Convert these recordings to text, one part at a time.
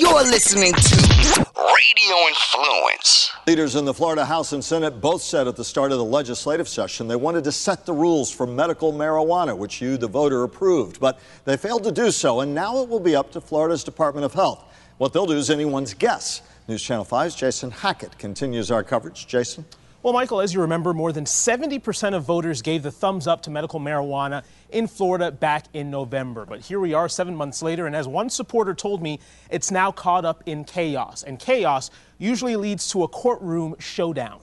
You're listening to Radio Influence. Leaders in the Florida House and Senate both said at the start of the legislative session they wanted to set the rules for medical marijuana, which you, the voter, approved. But they failed to do so, and now it will be up to Florida's Department of Health. What they'll do is anyone's guess. News Channel 5's Jason Hackett continues our coverage. Jason? Well, Michael, as you remember, more than 70% of voters gave the thumbs up to medical marijuana in Florida back in November. But here we are 7 months later, and as one supporter told me, it's now caught up in chaos. And chaos usually leads to a courtroom showdown.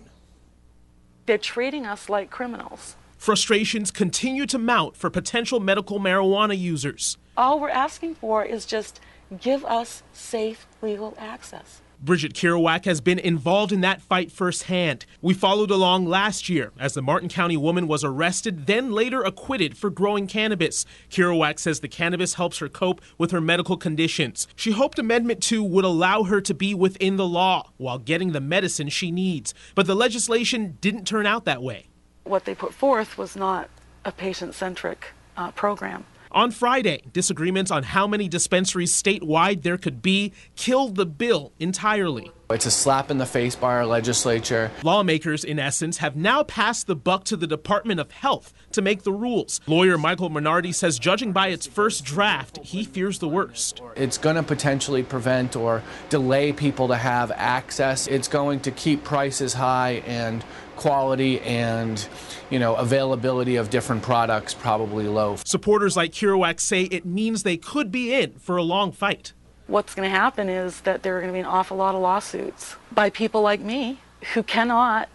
They're treating us like criminals. Frustrations continue to mount for potential medical marijuana users. All we're asking for is just give us safe legal access. Bridget Kerouac has been involved in that fight firsthand. We followed along last year as the Martin County woman was arrested, then later acquitted for growing cannabis. Kerouac says the cannabis helps her cope with her medical conditions. She hoped Amendment 2 would allow her to be within the law while getting the medicine she needs. But the legislation didn't turn out that way. What they put forth was not a patient-centric program. On Friday, disagreements on how many dispensaries statewide there could be killed the bill entirely. It's a slap in the face by our legislature. Lawmakers, in essence, have now passed the buck to the Department of Health to make the rules. Lawyer Michael Minardi says, judging by its first draft, he fears the worst. It's going to potentially prevent or delay people to have access. It's going to keep prices high and quality and, availability of different products probably low. Supporters like Kerouac say it means they could be in for a long fight. What's going to happen is that there are going to be an awful lot of lawsuits by people like me who cannot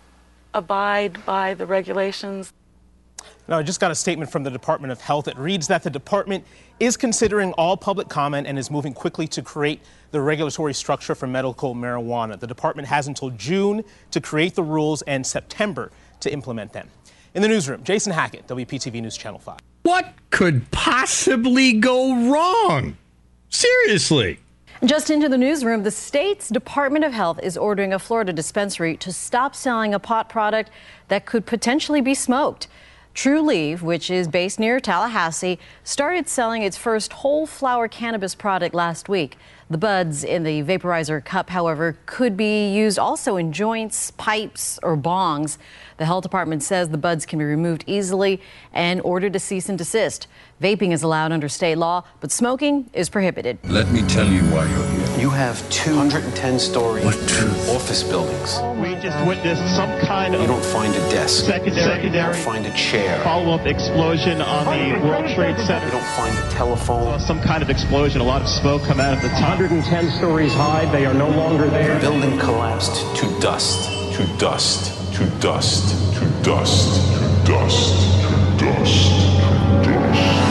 abide by the regulations. Now, I just got a statement from the Department of Health. It reads that the department is considering all public comment and is moving quickly to create the regulatory structure for medical marijuana. The department has until June to create the rules and September to implement them. In the newsroom, Jason Hackett, WPTV News Channel 5. What could possibly go wrong? Seriously. Just into the newsroom, the state's Department of Health is ordering a Florida dispensary to stop selling a pot product that could potentially be smoked. True Leaf, which is based near Tallahassee, started selling its first whole flower cannabis product last week. The buds in the vaporizer cup, however, could be used also in joints, pipes, or bongs. The health department says the buds can be removed easily and ordered to cease and desist. Vaping is allowed under state law, but smoking is prohibited. Let me tell you why you're here. You have 210-story office buildings. We just witnessed some kind of... You don't find a desk. Secondary. You don't find a chair. Follow-up explosion on the World Trade Center. You don't find a telephone. Some kind of explosion. A lot of smoke come out of the top. 110 stories high. They are no longer there. The building collapsed to dust. To dust. To dust. To dust. To dust. To dust. To dust.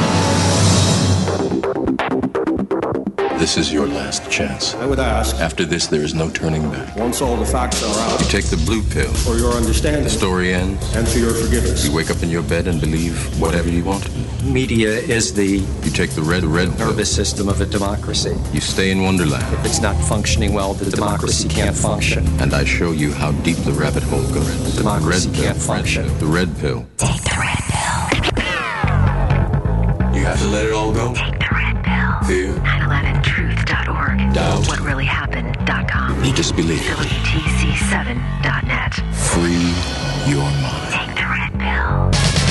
This is your last chance. I would ask. After this, there is no turning back. Once all the facts are out. You take the blue pill. For your understanding. The story ends. And for your forgiveness. You wake up in your bed and believe whatever you want. Media is the... You take the red nervous system of a democracy. You stay in Wonderland. If it's not functioning well, the democracy can't function. And I show you how deep the rabbit hole goes. The democracy can't function. The red pill. Take the red pill. You have to let it all go. Take the red pill. Fear. 911truth.org. Doubt. WhatReallyHappened.com. You disbelieve. WTC7.net. Free your mind. Take the red pill.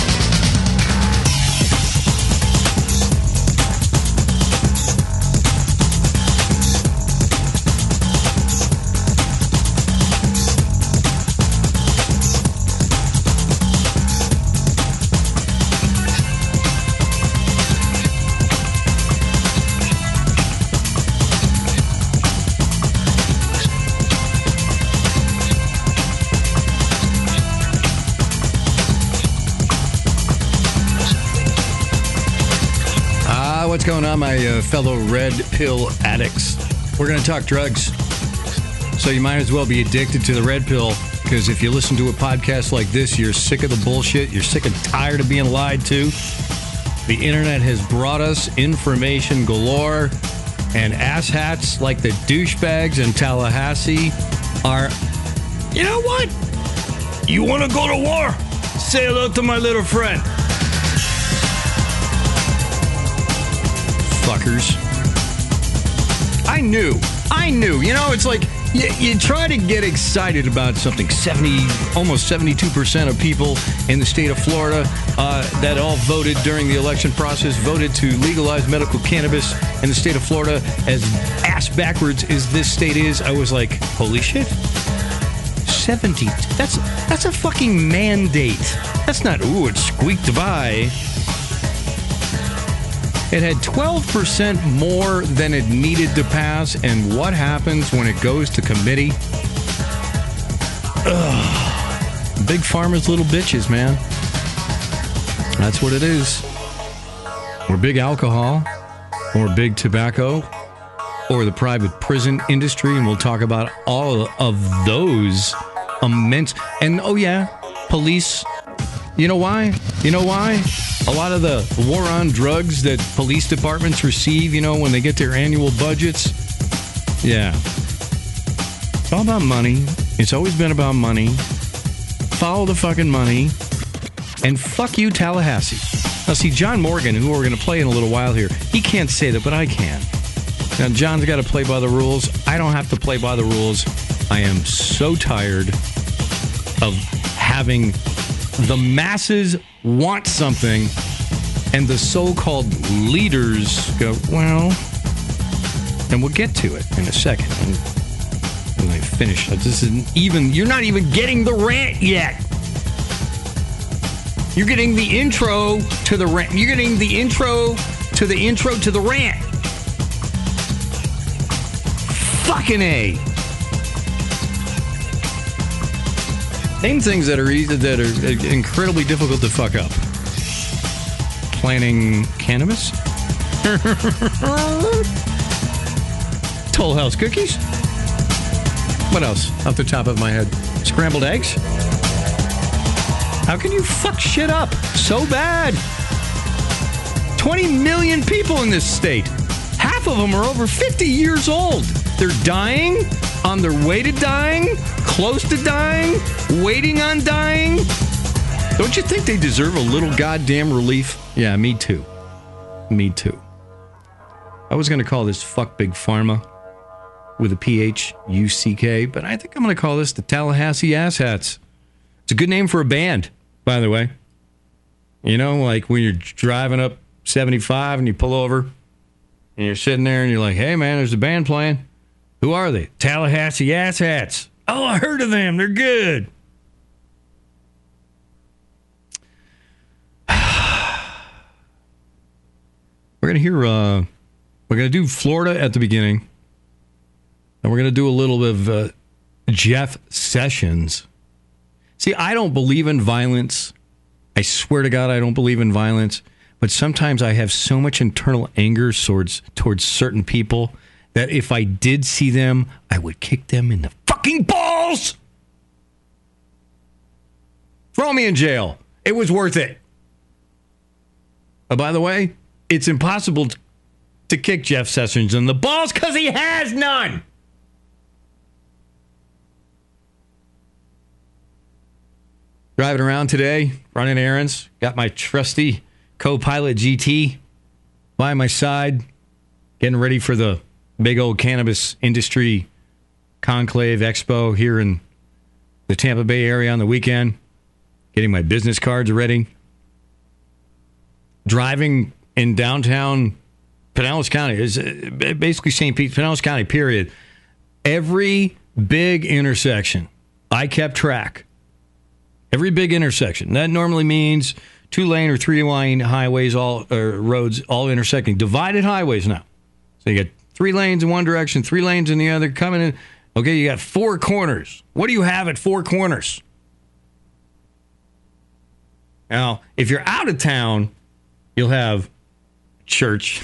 What's going on, my fellow red pill addicts? We're going to talk drugs. So you might as well be addicted to the red pill, because if you listen to a podcast like this, you're sick of the bullshit. You're sick and tired of being lied to. The internet has brought us information galore, and asshats like the douchebags in Tallahassee are, you know what? You want to go to war? Say hello to my little friend. Fuckers. I knew. You know, it's like you try to get excited about something. Almost 72% of people in the state of Florida that all voted during the election process voted to legalize medical cannabis in the state of Florida. As ass backwards as this state is, I was like, holy shit. 70. That's a fucking mandate. That's not, it squeaked by. It had 12% more than it needed to pass, and what happens when it goes to committee? Ugh. Big Pharma's little bitches, man. That's what it is. Or big alcohol, or big tobacco, or the private prison industry, and we'll talk about all of those immense. And, police. You know why? A lot of the war on drugs that police departments receive, when they get their annual budgets. Yeah. It's all about money. It's always been about money. Follow the fucking money. And fuck you, Tallahassee. Now, see, John Morgan, who we're going to play in a little while here, he can't say that, but I can. Now, John's got to play by the rules. I don't have to play by the rules. I am so tired of having the masses want something and the so-called leaders go, well, and we'll get to it in a second. When I finish, you're not even getting the rant yet. You're getting the intro to the rant. You're getting the intro to the intro to the rant. Fucking A. Name things that are easy, that are incredibly difficult to fuck up. Planting cannabis? Toll House cookies? What else off the top of my head? Scrambled eggs? How can you fuck shit up so bad? 20 million people in this state. Half of them are over 50 years old. They're dying, on their way to dying, close to dying, waiting on dying. Don't you think they deserve a little goddamn relief? Yeah, me too. Me too. I was going to call this Fuck Big Pharma with a P-H-U-C-K, but I think I'm going to call this the Tallahassee Asshats. It's a good name for a band, by the way. Like when you're driving up 75 and you pull over and you're sitting there and you're like, hey, man, there's a band playing. Who are they? Tallahassee Asshats. Oh, I heard of them. They're good. We're going to hear, we're going to do Florida at the beginning. And we're going to do a little bit of Jeff Sessions. See, I don't believe in violence. I swear to God, I don't believe in violence. But sometimes I have so much internal anger towards certain people that if I did see them, I would kick them in the fucking balls. Throw me in jail. It was worth it. By the way, it's impossible to kick Jeff Sessions in the balls because he has none. Driving around today, running errands. Got my trusty Copilot GT by my side, getting ready for the big old cannabis industry conclave expo here in the Tampa Bay area on the weekend. Getting my business cards ready. Driving in downtown Pinellas County. Is basically St. Pete, Pinellas County, period. Every big intersection, I kept track. Every big intersection. That normally means 2-lane or 3-lane highways, roads, all intersecting. Divided highways now. So you got 3 lanes in one direction, 3 lanes in the other, coming in. Okay, you got 4 corners. What do you have at 4 corners? Now, if you're out of town, you'll have church.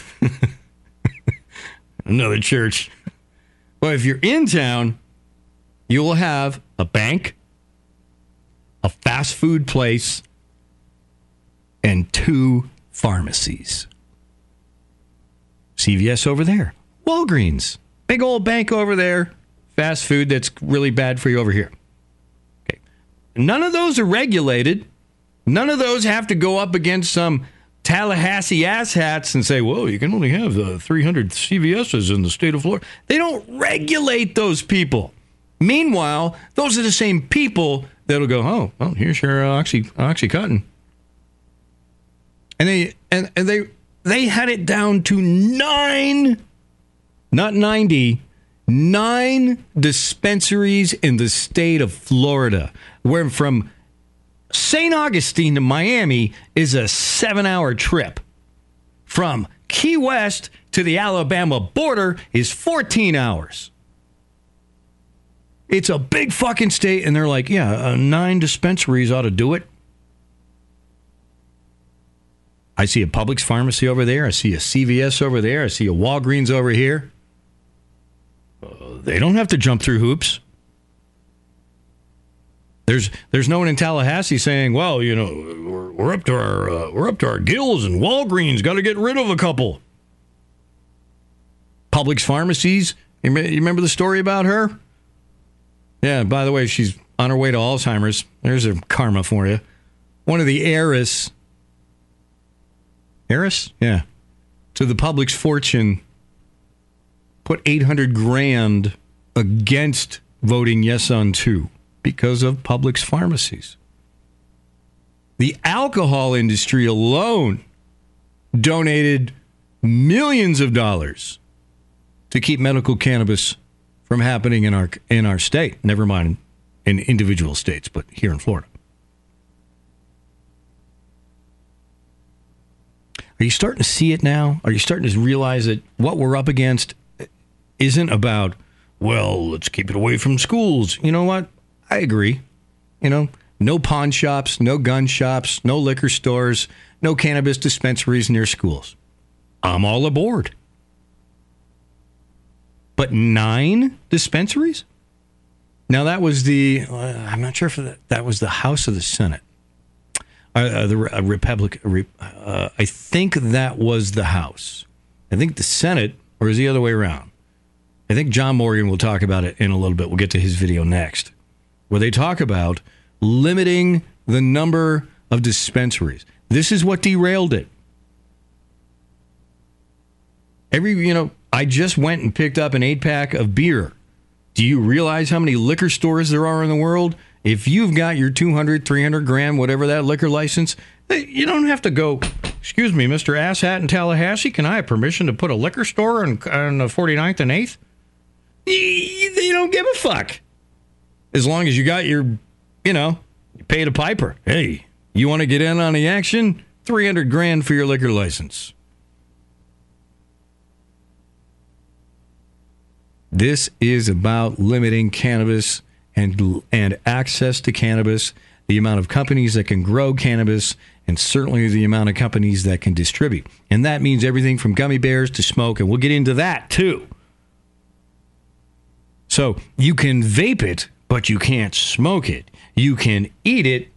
Another church. But if you're in town, you will have a bank, a fast food place, and 2 pharmacies. CVS over there. Walgreens. Big old bank over there. Fast food that's really bad for you over here. Okay. None of those are regulated. None of those have to go up against some Tallahassee asshats and say, well, you can only have 300 CVSs in the state of Florida. They don't regulate those people. Meanwhile, those are the same people that'll go, oh, well, here's your Oxycontin. And they had it down to 9, not 90, 9 dispensaries in the state of Florida, where from St. Augustine to Miami is a 7-hour trip. From Key West to the Alabama border is 14 hours. It's a big fucking state, and they're like, yeah, 9 dispensaries ought to do it. I see a Publix pharmacy over there. I see a CVS over there. I see a Walgreens over here. They don't have to jump through hoops. There's no one in Tallahassee saying, well, you know, we're up to our gills, and Walgreens got to get rid of a couple. Publix pharmacies. You remember the story about her? Yeah, by the way, she's on her way to Alzheimer's. There's a karma for you. One of the heiress? Yeah. To the Publix fortune, put $800,000 against voting yes on 2 because of Publix pharmacies. The alcohol industry alone donated millions of dollars to keep medical cannabis from happening in our state. Never mind in individual states, but here in Florida. Are you starting to see it now? Are you starting to realize that what we're up against isn't about, well, let's keep it away from schools? You know what? I agree. You know, no pawn shops, no gun shops, no liquor stores, no cannabis dispensaries near schools. I'm all aboard. But 9 dispensaries? Now, that was I'm not sure if that was the House or the Senate. I think that was the House. I think the Senate, or is the other way around? I think John Morgan will talk about it in a little bit. We'll get to his video next, where they talk about limiting the number of dispensaries. This is what derailed it. I just went and picked up an 8-pack of beer. Do you realize how many liquor stores there are in the world? If you've got your 200, 300 gram, whatever that liquor license, you don't have to go, excuse me, Mr. Asshat in Tallahassee, can I have permission to put a liquor store on 49th and 8th? They don't give a fuck. As long as you got your, you paid a piper. Hey, you want to get in on the action? $300,000 for your liquor license. This is about limiting cannabis and access to cannabis, the amount of companies that can grow cannabis, and certainly the amount of companies that can distribute. And that means everything from gummy bears to smoke, and we'll get into that too. So you can vape it, but you can't smoke it. You can eat it.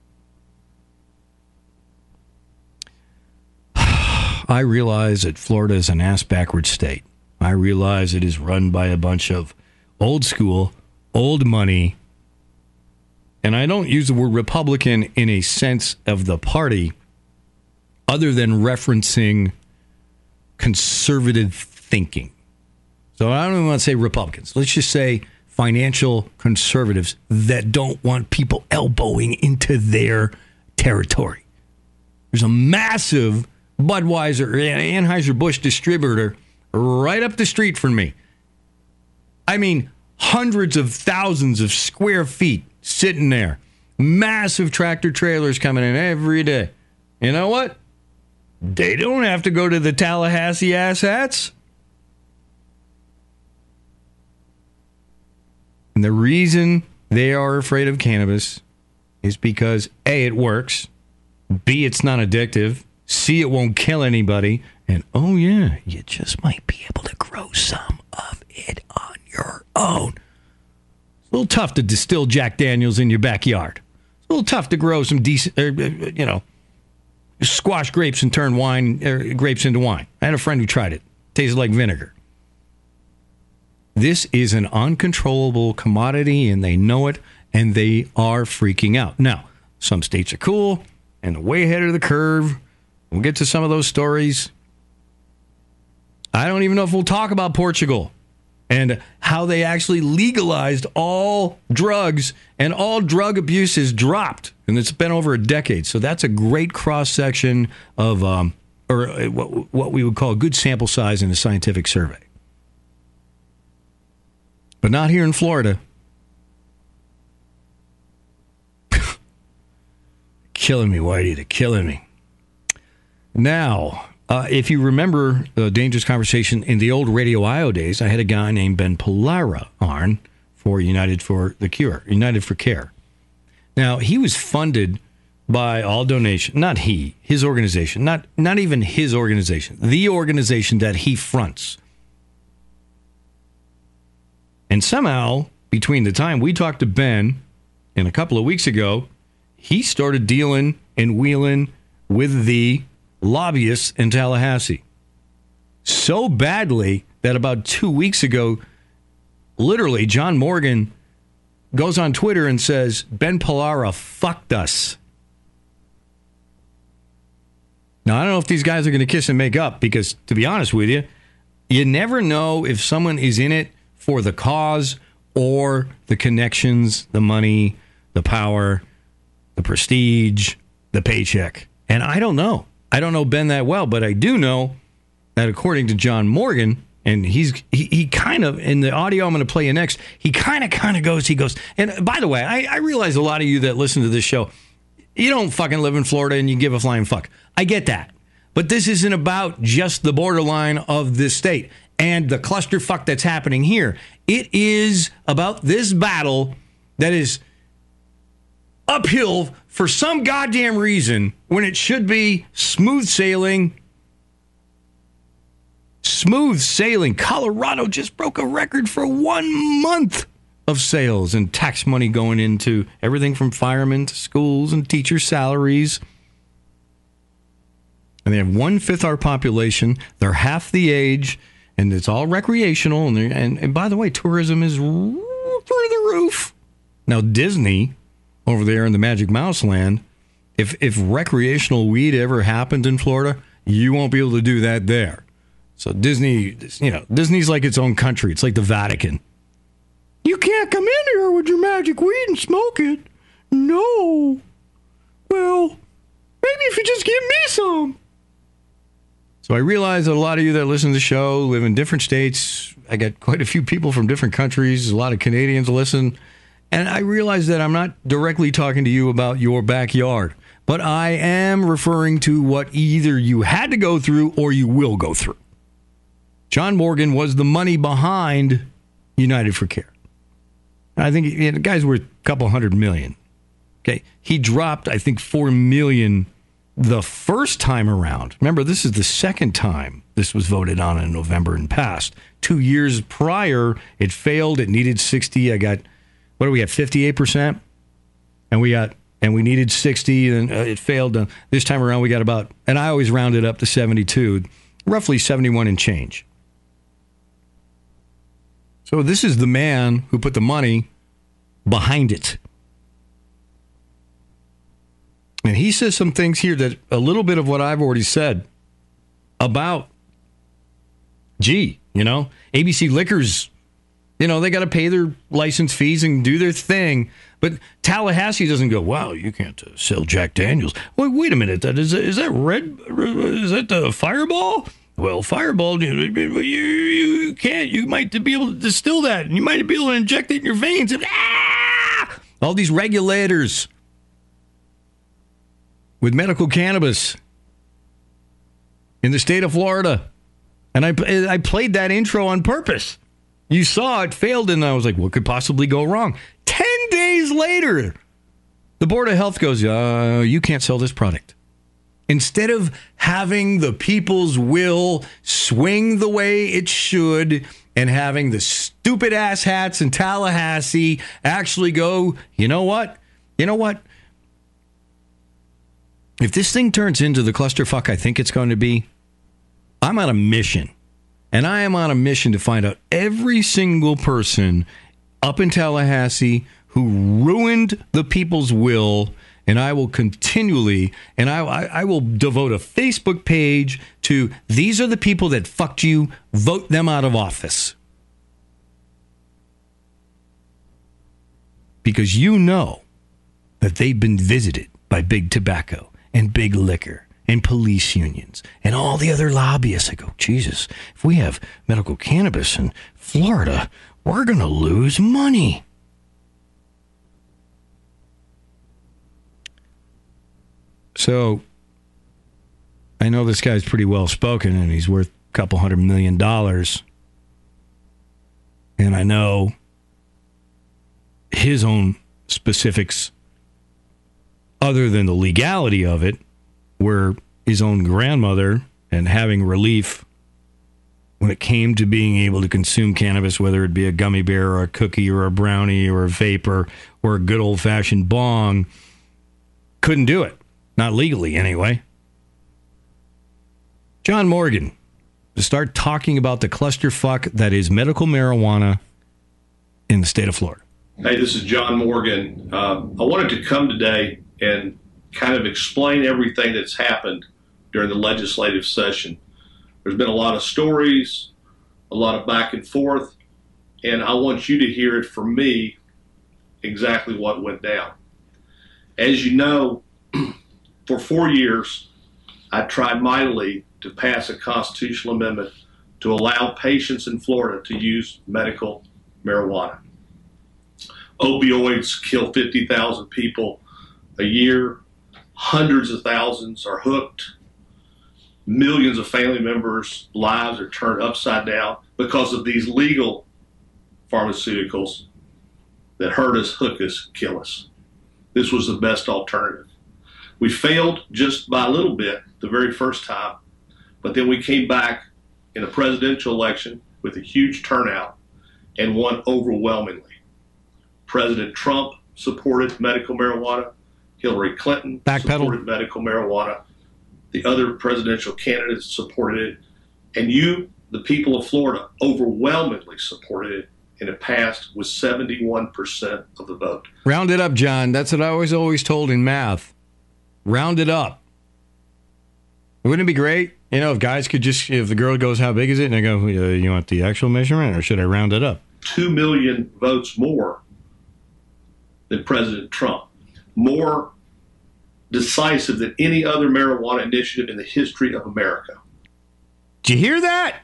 I realize that Florida is an ass-backward state. I realize it is run by a bunch of old school, old money. And I don't use the word Republican in a sense of the party other than referencing conservative thinking. So I don't even want to say Republicans. Let's just say financial conservatives that don't want people elbowing into their territory. There's a massive Budweiser, Anheuser-Busch distributor right up the street from me. I mean, hundreds of thousands of square feet sitting there. Massive tractor trailers coming in every day. You know what? They don't have to go to the Tallahassee asshats. And the reason they are afraid of cannabis is because A, it works. B, it's not addictive. C, it won't kill anybody. And oh yeah, you just might be able to grow some of it on your own. It's a little tough to distill Jack Daniels in your backyard. It's a little tough to grow some decent, squash grapes and turn grapes into wine. I had a friend who tried it. Tasted like vinegar. This is an uncontrollable commodity, and they know it, and they are freaking out. Now, some states are cool and way ahead of the curve. We'll get to some of those stories. I don't even know if we'll talk about Portugal and how they actually legalized all drugs and all drug abuse is dropped. And it's been over a decade. So that's a great cross-section of, or what we would call a good sample size in a scientific survey. But not here in Florida. Killing me, Whitey. They're killing me. Now, if you remember the Dangerous Conversation in the old Radio IO days, I had a guy named Ben Pallara on for United for Care. Now, he was funded by all donation, not he, his organization, not even his organization, the organization that he fronts. And somehow, between the time we talked to Ben and a couple of weeks ago, he started dealing and wheeling with the lobbyists in Tallahassee. So badly that about 2 weeks ago, literally, John Morgan goes on Twitter and says, Ben Pallara fucked us. Now, I don't know if these guys are going to kiss and make up because, to be honest with you, you never know if someone is in it for the cause or the connections, the money, the power, the prestige, the paycheck. And I don't know. I don't know Ben that well, but I do know that according to John Morgan, and he kind of, in the audio I'm going to play you next, he kind of goes, and by the way, I realize a lot of you that listen to this show, you don't fucking live in Florida and you give a flying fuck. I get that. But this isn't about just the borderline of this state and the clusterfuck that's happening here. It is about this battle that is uphill for some goddamn reason when it should be smooth sailing. Smooth sailing. Colorado just broke a record for 1 month of sales and tax money going into everything from firemen to schools and teacher salaries. And they have 1/5 our population. They're half the age, and it's all recreational. And by the way, tourism is through the roof. Now, Disney, over there in the Magic Mouse land, if recreational weed ever happened in Florida, you won't be able to do that there. So Disney's like its own country. It's like the Vatican. You can't come in here with your magic weed and smoke it. No. Well, maybe if you just give me some. So I realize that a lot of you that listen to the show live in different states. I got quite a few people from different countries. A lot of Canadians listen. And I realize that I'm not directly talking to you about your backyard. But I am referring to what either you had to go through or you will go through. John Morgan was the money behind United for Care. I think the guy's worth a couple $100 million. Okay, he dropped, I think, $4 million the first time around. Remember, this is the second time this was voted on in November and passed. 2 years prior, it failed. It needed 60. What do we have? 58%, and we needed 60, and it failed. This time around, we got about, and I always round it up to 72, roughly 71 and change. So this is the man who put the money behind it. And he says some things here that a little bit of what I've already said about, ABC Liquors, they got to pay their license fees and do their thing. But Tallahassee doesn't go, wow, you can't sell Jack Daniels. Wait a minute, is that red? Is that the Fireball? Well, Fireball, you can't. You might be able to distill that, and you might be able to inject it in your veins. And, all these regulators with medical cannabis in the state of Florida. And I played that intro on purpose. You saw it failed, and I was like, what could possibly go wrong? 10 days later, the Board of Health goes, you can't sell this product. Instead of having the people's will swing the way it should and having the stupid ass hats in Tallahassee actually go, you know what? If this thing turns into the clusterfuck I think it's going to be, I'm on a mission. And I am on a mission to find out every single person up in Tallahassee who ruined the people's will And I will continually, and I will devote a Facebook page to these are the people that fucked you, vote them out of office. Because you know that they've been visited by big tobacco and big liquor and police unions and all the other lobbyists. I go, Jesus, if we have medical cannabis in Florida, we're going to lose money. So I know this guy's pretty well spoken and he's worth a couple $100 million. And I know his own specifics, other than the legality of it, were his own grandmother and having relief when it came to being able to consume cannabis, whether it be a gummy bear or a cookie or a brownie or a vapor or a good old-fashioned bong, couldn't do it. Not legally, anyway. John Morgan, to start talking about the clusterfuck that is medical marijuana in the state of Florida. Hey, this is John Morgan. I wanted to come today and kind of explain everything that's happened during the legislative session. There's been a lot of stories, a lot of back and forth, and I want you to hear it from me exactly what went down. As you know, for 4 years, I tried mightily to pass a constitutional amendment to allow patients in Florida to use medical marijuana. Opioids kill 50,000 people a year. Hundreds of thousands are hooked. Millions of family members' lives are turned upside down because of these legal pharmaceuticals that hurt us, hook us, kill us. This was the best alternative. We failed just by a little bit the very first time, but then we came back in a presidential election with a huge turnout and won overwhelmingly. President Trump supported medical marijuana. Hillary Clinton supported medical marijuana. The other presidential candidates supported it. And you, the people of Florida, overwhelmingly supported it, and it passed with 71% of the vote. Round it up, John. That's what I was always told in math. Round it up. Wouldn't it be great, if guys could just, if the girl goes, how big is it? And I go, you want the actual measurement or should I round it up? 2 million votes more than President Trump. More decisive than any other marijuana initiative in the history of America. Did you hear that?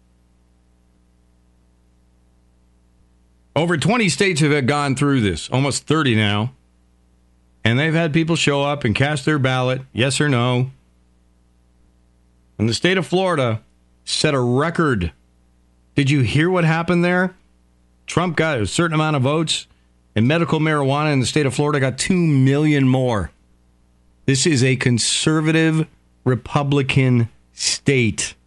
Over 20 states have gone through this, almost 30 now. And they've had people show up and cast their ballot, yes or no. And the state of Florida set a record. Did you hear what happened there? Trump got a certain amount of votes, and medical marijuana in the state of Florida got 2 million more. This is a conservative Republican state.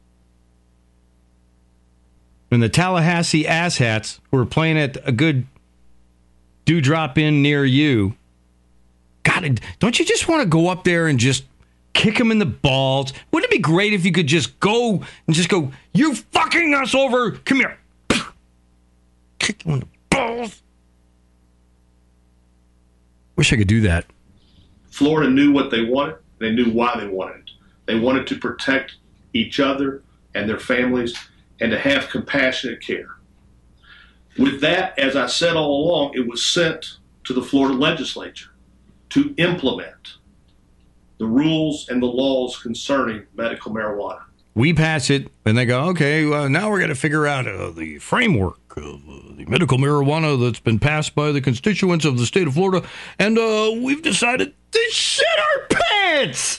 And the Tallahassee asshats who are playing at a good dewdrop in near you, God, don't you just want to go up there and just kick him in the balls? Wouldn't it be great if you could just go, you fucking us over, come here. Kick him in the balls. Wish I could do that. Florida knew what they wanted. They knew why they wanted it. They wanted to protect each other and their families and to have compassionate care. With that, as I said all along, it was sent to the Florida legislature to implement the rules and the laws concerning medical marijuana. We pass it, and they go, okay, well, now we're going to figure out the framework of the medical marijuana that's been passed by the constituents of the state of Florida, and we've decided to shit our pants!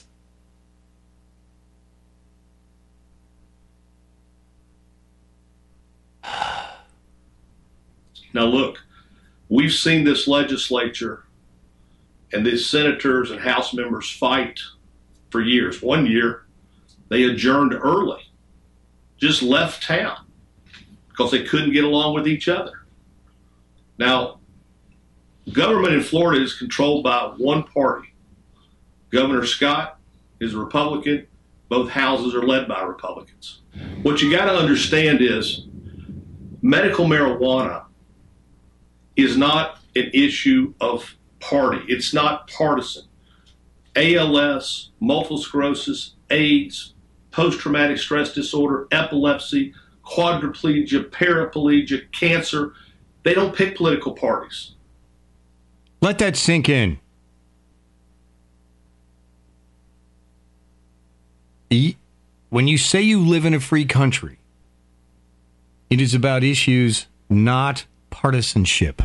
Now look, we've seen this legislature and these senators and House members fight for years. One year, they adjourned early, just left town because they couldn't get along with each other. Now, government in Florida is controlled by one party. Governor Scott is a Republican. Both houses are led by Republicans. What you got to understand is medical marijuana is not an issue of party. It's not partisan. ALS, multiple sclerosis, AIDS, post-traumatic stress disorder, epilepsy, quadriplegia, paraplegia, cancer. They don't pick political parties. Let that sink in. When you say you live in a free country, it is about issues, not partisanship.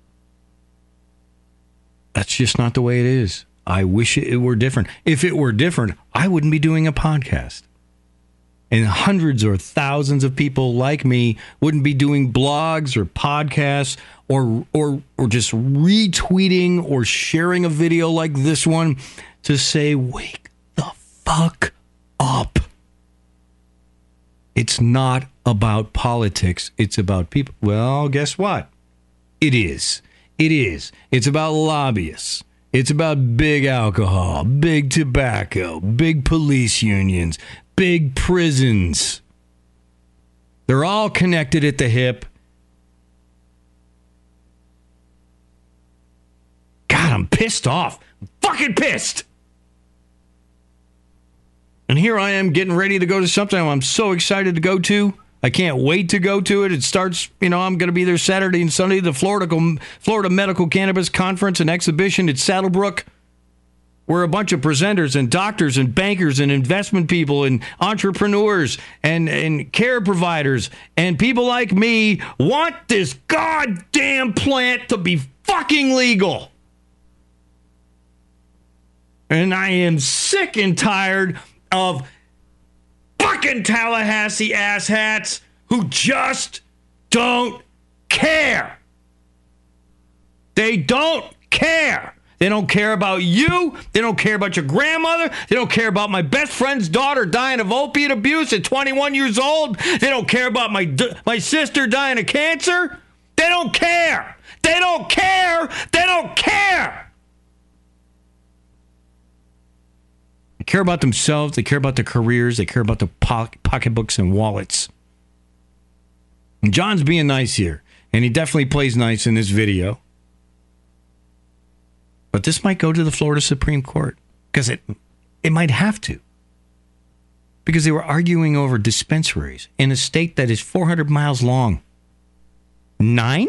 That's just not the way it is. I wish it were different. If it were different, I wouldn't be doing a podcast. And hundreds or thousands of people like me wouldn't be doing blogs or podcasts or just retweeting or sharing a video like this one to say, wake the fuck up. It's not about politics. It's about people. Well, guess what? It is. It is. It's about lobbyists. It's about big alcohol, big tobacco, big police unions, big prisons. They're all connected at the hip. God, I'm pissed off. I'm fucking pissed. And here I am getting ready to go to something I'm so excited to go to. I can't wait to go to it. It starts, I'm going to be there Saturday and Sunday, the Florida Medical Cannabis Conference and Exhibition at Saddlebrook, where a bunch of presenters and doctors and bankers and investment people and entrepreneurs and care providers and people like me want this goddamn plant to be fucking legal. And I am sick and tired of fucking Tallahassee asshats who just don't care. They don't care. They don't care about you. They don't care about your grandmother. They don't care about my best friend's daughter dying of opiate abuse at 21 years old. They don't care about my sister dying of cancer. They don't care. They don't care. They don't care. They care about themselves. They care about their careers. They care about their pocketbooks and wallets. And John's being nice here, and he definitely plays nice in this video. But this might go to the Florida Supreme Court because it might have to. Because they were arguing over dispensaries in a state that is 400 miles long. 9?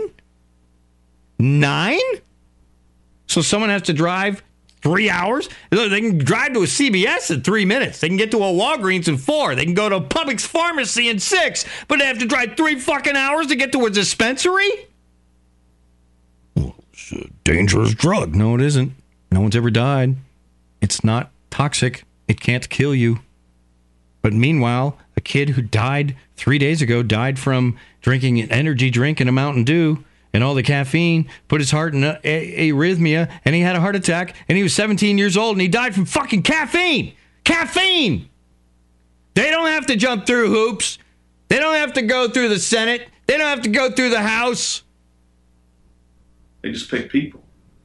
So someone has to drive 3 hours? They can drive to a CVS in 3 minutes. They can get to a Walgreens in 4. They can go to a Publix pharmacy in 6. But they have to drive 3 fucking hours to get to a dispensary? Well, it's a dangerous drug. No, it isn't. No one's ever died. It's not toxic. It can't kill you. But meanwhile, a kid who died 3 days ago died from drinking an energy drink and a Mountain Dew. And all the caffeine put his heart in arrhythmia, and he had a heart attack, and he was 17 years old, and he died from fucking caffeine. Caffeine! They don't have to jump through hoops. They don't have to go through the Senate. They don't have to go through the House. They just pick people.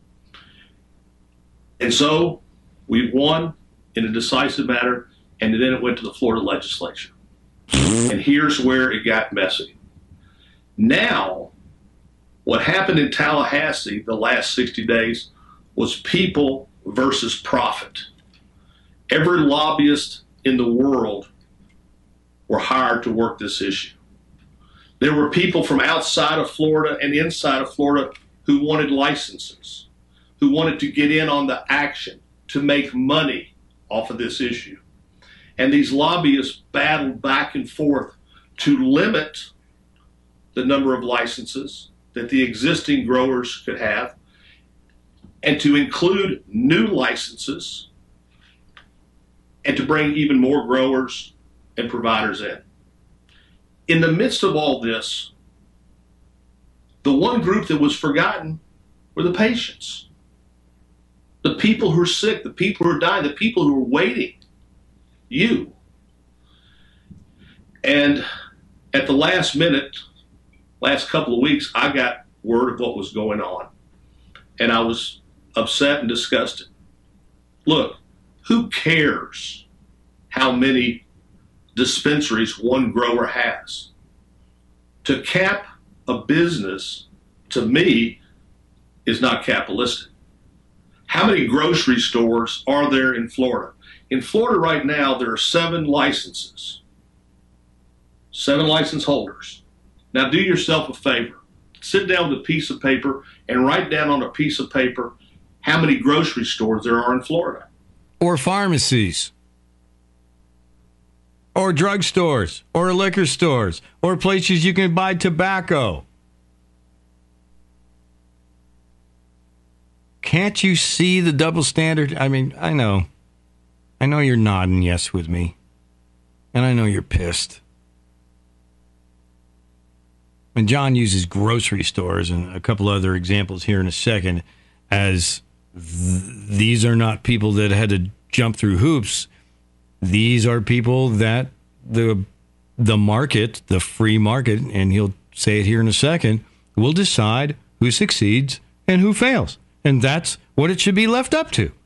And so we won in a decisive manner, and then it went to the Florida legislature. And here's where it got messy. Now, what happened in Tallahassee the last 60 days was people versus profit. Every lobbyist in the world were hired to work this issue. There were people from outside of Florida and inside of Florida who wanted licenses, who wanted to get in on the action to make money off of this issue. And these lobbyists battled back and forth to limit the number of licenses that the existing growers could have, and to include new licenses, and to bring even more growers and providers in. In the midst of all this, the one group that was forgotten were the patients. The people who are sick, the people who are dying, the people who are waiting. You. And at the last minute, last couple of weeks, I got word of what was going on. And I was upset and disgusted. Look, who cares how many dispensaries one grower has? To cap a business, to me, is not capitalistic. How many grocery stores are there in Florida? In Florida right now, there are 7 licenses. 7 license holders. Now do yourself a favor. Sit down with a piece of paper and write down on a piece of paper how many grocery stores there are in Florida. Or pharmacies. Or drugstores. Or liquor stores. Or places you can buy tobacco. Can't you see the double standard? I mean, I know. I know you're nodding yes with me. And I know you're pissed. And John uses grocery stores and a couple other examples here in a second as these are not people that had to jump through hoops. These are people that the market, the free market, and he'll say it here in a second, will decide who succeeds and who fails. And that's what it should be left up to.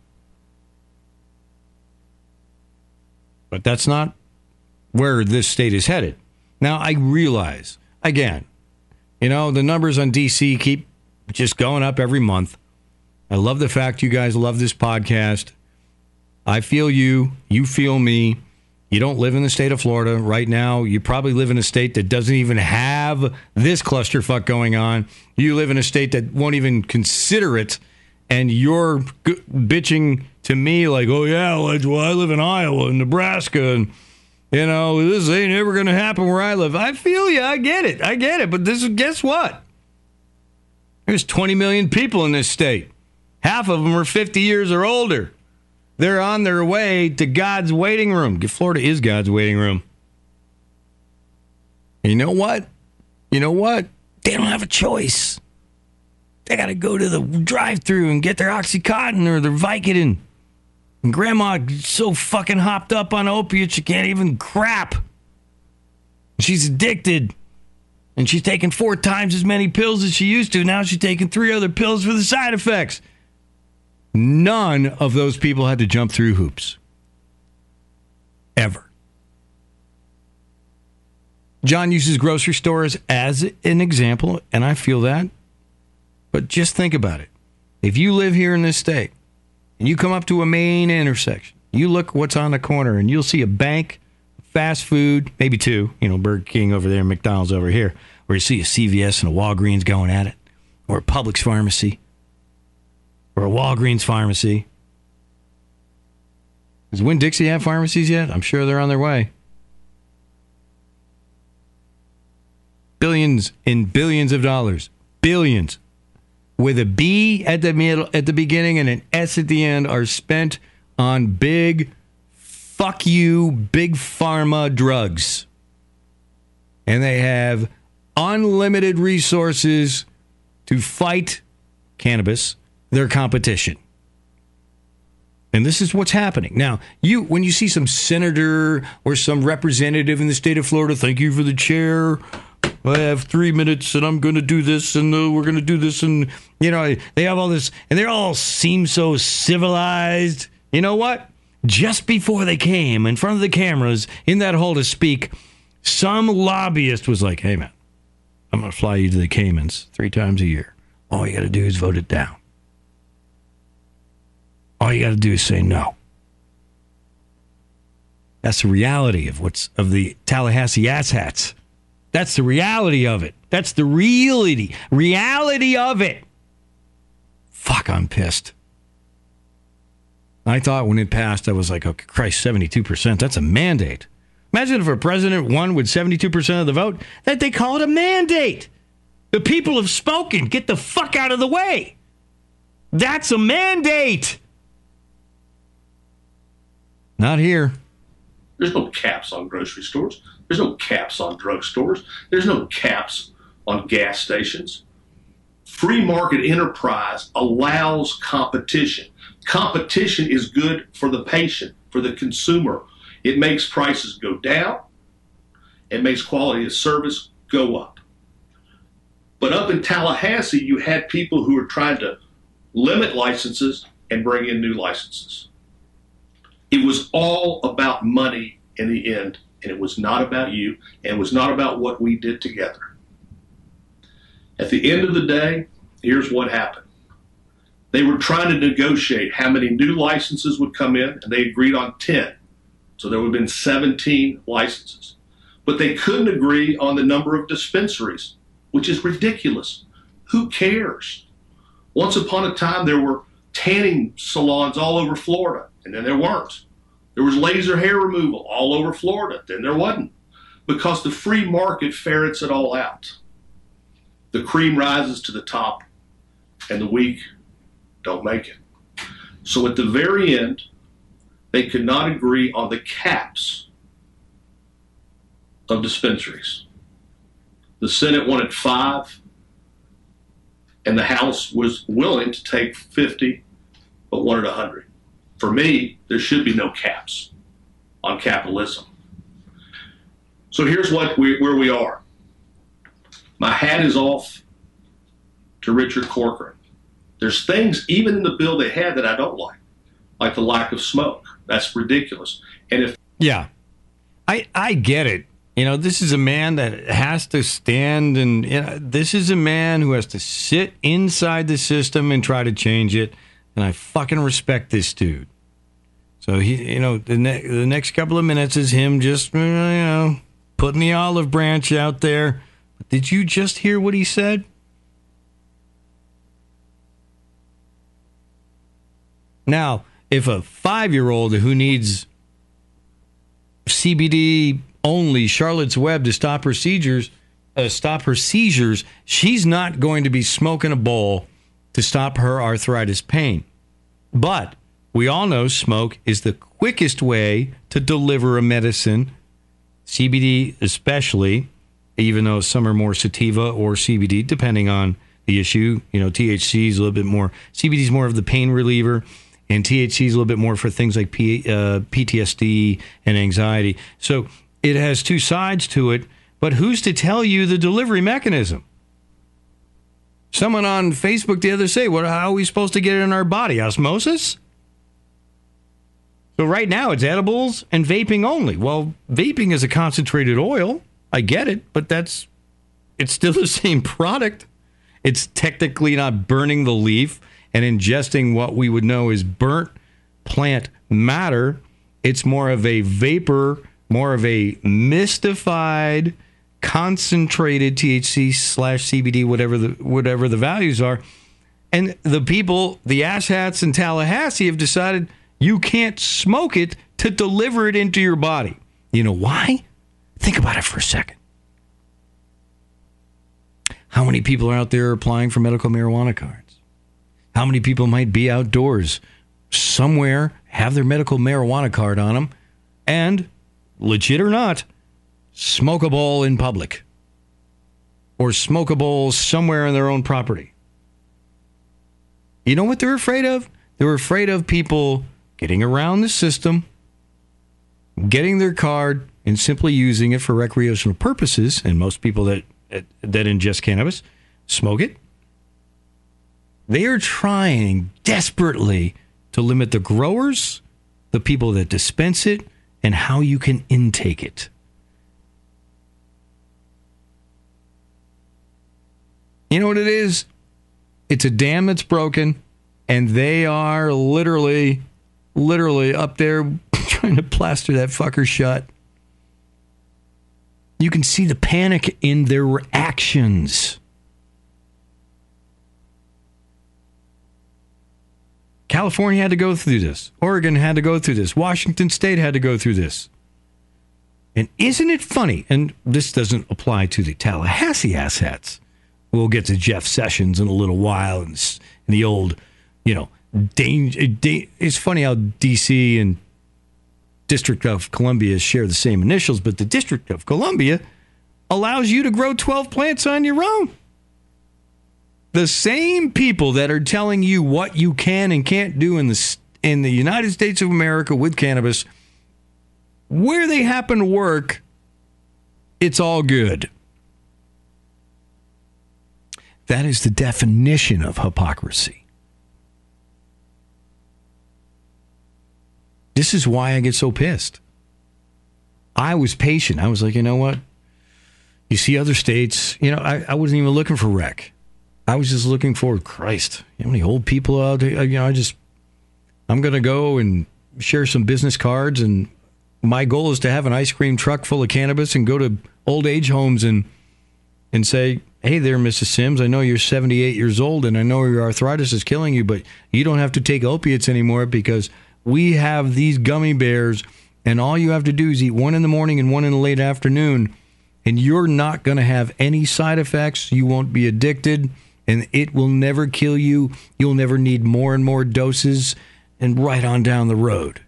But that's not where this state is headed. Now, I realize, again, the numbers on D.C. keep just going up every month. I love the fact you guys love this podcast. I feel you. You feel me. You don't live in the state of Florida right now. You probably live in a state that doesn't even have this clusterfuck going on. You live in a state that won't even consider it. And you're bitching to me like, oh, yeah, well, I live in Iowa and Nebraska, and, this ain't ever going to happen where I live. I feel you. I get it. But guess what? There's 20 million people in this state. Half of them are 50 years or older. They're on their way to God's waiting room. Florida is God's waiting room. And you know what? They don't have a choice. They got to go to the drive-thru and get their Oxycontin or their Vicodin. And Grandma's so fucking hopped up on opiates she can't even crap. She's addicted. And she's taking 4 times as many pills as she used to. Now she's taking 3 other pills for the side effects. None of those people had to jump through hoops. Ever. John uses grocery stores as an example, and I feel that. But just think about it. If you live here in this state and you come up to a main intersection, you look what's on the corner and you'll see a bank, fast food, maybe 2, Burger King over there, McDonald's over here, or you see a CVS and a Walgreens going at it, or a Publix pharmacy, or a Walgreens pharmacy. Does Winn-Dixie have pharmacies yet? I'm sure they're on their way. Billions and billions of dollars. Billions. With a B at the beginning and an S at the end are spent on big fuck you, big pharma drugs. And they have unlimited resources to fight cannabis, their competition. And this is what's happening. Now, when you see some senator or some representative in the state of Florida, thank you for the chair, I have 3 minutes and I'm going to do this and we're going to do this. And, they have all this and they all seem so civilized. You know what? Just before they came in front of the cameras in that hall to speak, some lobbyist was like, hey, man, I'm going to fly you to the Caymans 3 times a year. All you got to do is vote it down. All you got to do is say no. That's the reality of the Tallahassee asshats. That's the reality of it. That's the reality of it. Fuck, I'm pissed. I thought when it passed, I was like, oh, Christ, 72%. That's a mandate. Imagine if a president won with 72% of the vote, that they call it a mandate. The people have spoken. Get the fuck out of the way. That's a mandate. Not here. There's no caps on grocery stores. There's no caps on drugstores. There's no caps on gas stations. Free market enterprise allows competition. Competition is good for the patient, for the consumer. It makes prices go down. It makes quality of service go up. But up in Tallahassee, you had people who were trying to limit licenses and bring in new licenses. It was all about money in the end, and it was not about you, and it was not about what we did together. At the end of the day, here's what happened. They were trying to negotiate how many new licenses would come in, and they agreed on 10. So there would have been 17 licenses. But they couldn't agree on the number of dispensaries, which is ridiculous. Who cares? Once upon a time, there were tanning salons all over Florida, and then there weren't. There was laser hair removal all over Florida, then there wasn't. Because the free market ferrets it all out. The cream rises to the top, and the weak don't make it. So at the very end, they could not agree on the caps of dispensaries. The Senate wanted 5, and the House was willing to take 50, but wanted 100. For me, there should be no caps on capitalism. So here's where we are. My hat is off to Richard Corcoran. There's things, even in the bill they had, that I don't like the lack of smoke. That's ridiculous. And if I get it. You know, this is a man that has to stand, and this is a man who has to sit inside the system and try to change it. And I fucking respect this dude. So the next couple of minutes is him just putting the olive branch out there. But did you just hear what he said? Now, if a 5-year-old who needs CBD only Charlotte's Web to stop her seizures, she's not going to be smoking a bowl to stop her arthritis pain. But we all know smoke is the quickest way to deliver a medicine, CBD especially, even though some are more sativa or CBD, depending on the issue. You know, THC is a little bit more, CBD is more of the pain reliever, and THC is a little bit more for things like PTSD and anxiety. So it has two sides to it, but who's to tell you the delivery mechanism? Someone on Facebook the other day, how are we supposed to get it in our body? Osmosis? So right now it's edibles and vaping only. Well, vaping is a concentrated oil. I get it, but it's still the same product. It's technically not burning the leaf and ingesting what we would know is burnt plant matter. It's more of a vapor, more of a mystified, concentrated THC/CBD, whatever the values are. And the people, the asshats in Tallahassee, have decided you can't smoke it to deliver it into your body. You know why? Think about it for a second. How many people are out there applying for medical marijuana cards? How many people might be outdoors somewhere, have their medical marijuana card on them, and, legit or not, smoke a bowl in public or smoke a bowl somewhere on their own property? You know what they're afraid of? They're afraid of people getting around the system, getting their card, and simply using it for recreational purposes. And most people that ingest cannabis smoke it. They are trying desperately to limit the growers, the people that dispense it, and how you can intake it. You know what it is? It's a dam that's broken, and they are literally up there trying to plaster that fucker shut. You can see the panic in their actions. California had to go through this. Oregon had to go through this. Washington State had to go through this. And isn't it funny? And this doesn't apply to the Tallahassee asshats. We'll get to Jeff Sessions in a little while and the old, it's funny how D.C. and District of Columbia share the same initials, but the District of Columbia allows you to grow 12 plants on your own. The same people that are telling you what you can and can't do in the United States of America with cannabis, where they happen to work, it's all good. That is the definition of hypocrisy. This is why I get so pissed. I was patient. I was like, you know what? You see other states, I wasn't even looking for rec. I was just looking forward. Christ, how many old people out there? I'm going to go and share some business cards, and my goal is to have an ice cream truck full of cannabis and go to old age homes and say, hey there, Mrs. Sims, I know you're 78 years old and I know your arthritis is killing you, but you don't have to take opiates anymore because we have these gummy bears, and all you have to do is eat one in the morning and one in the late afternoon, and you're not going to have any side effects. You won't be addicted, and it will never kill you. You'll never need more and more doses, and right on down the road.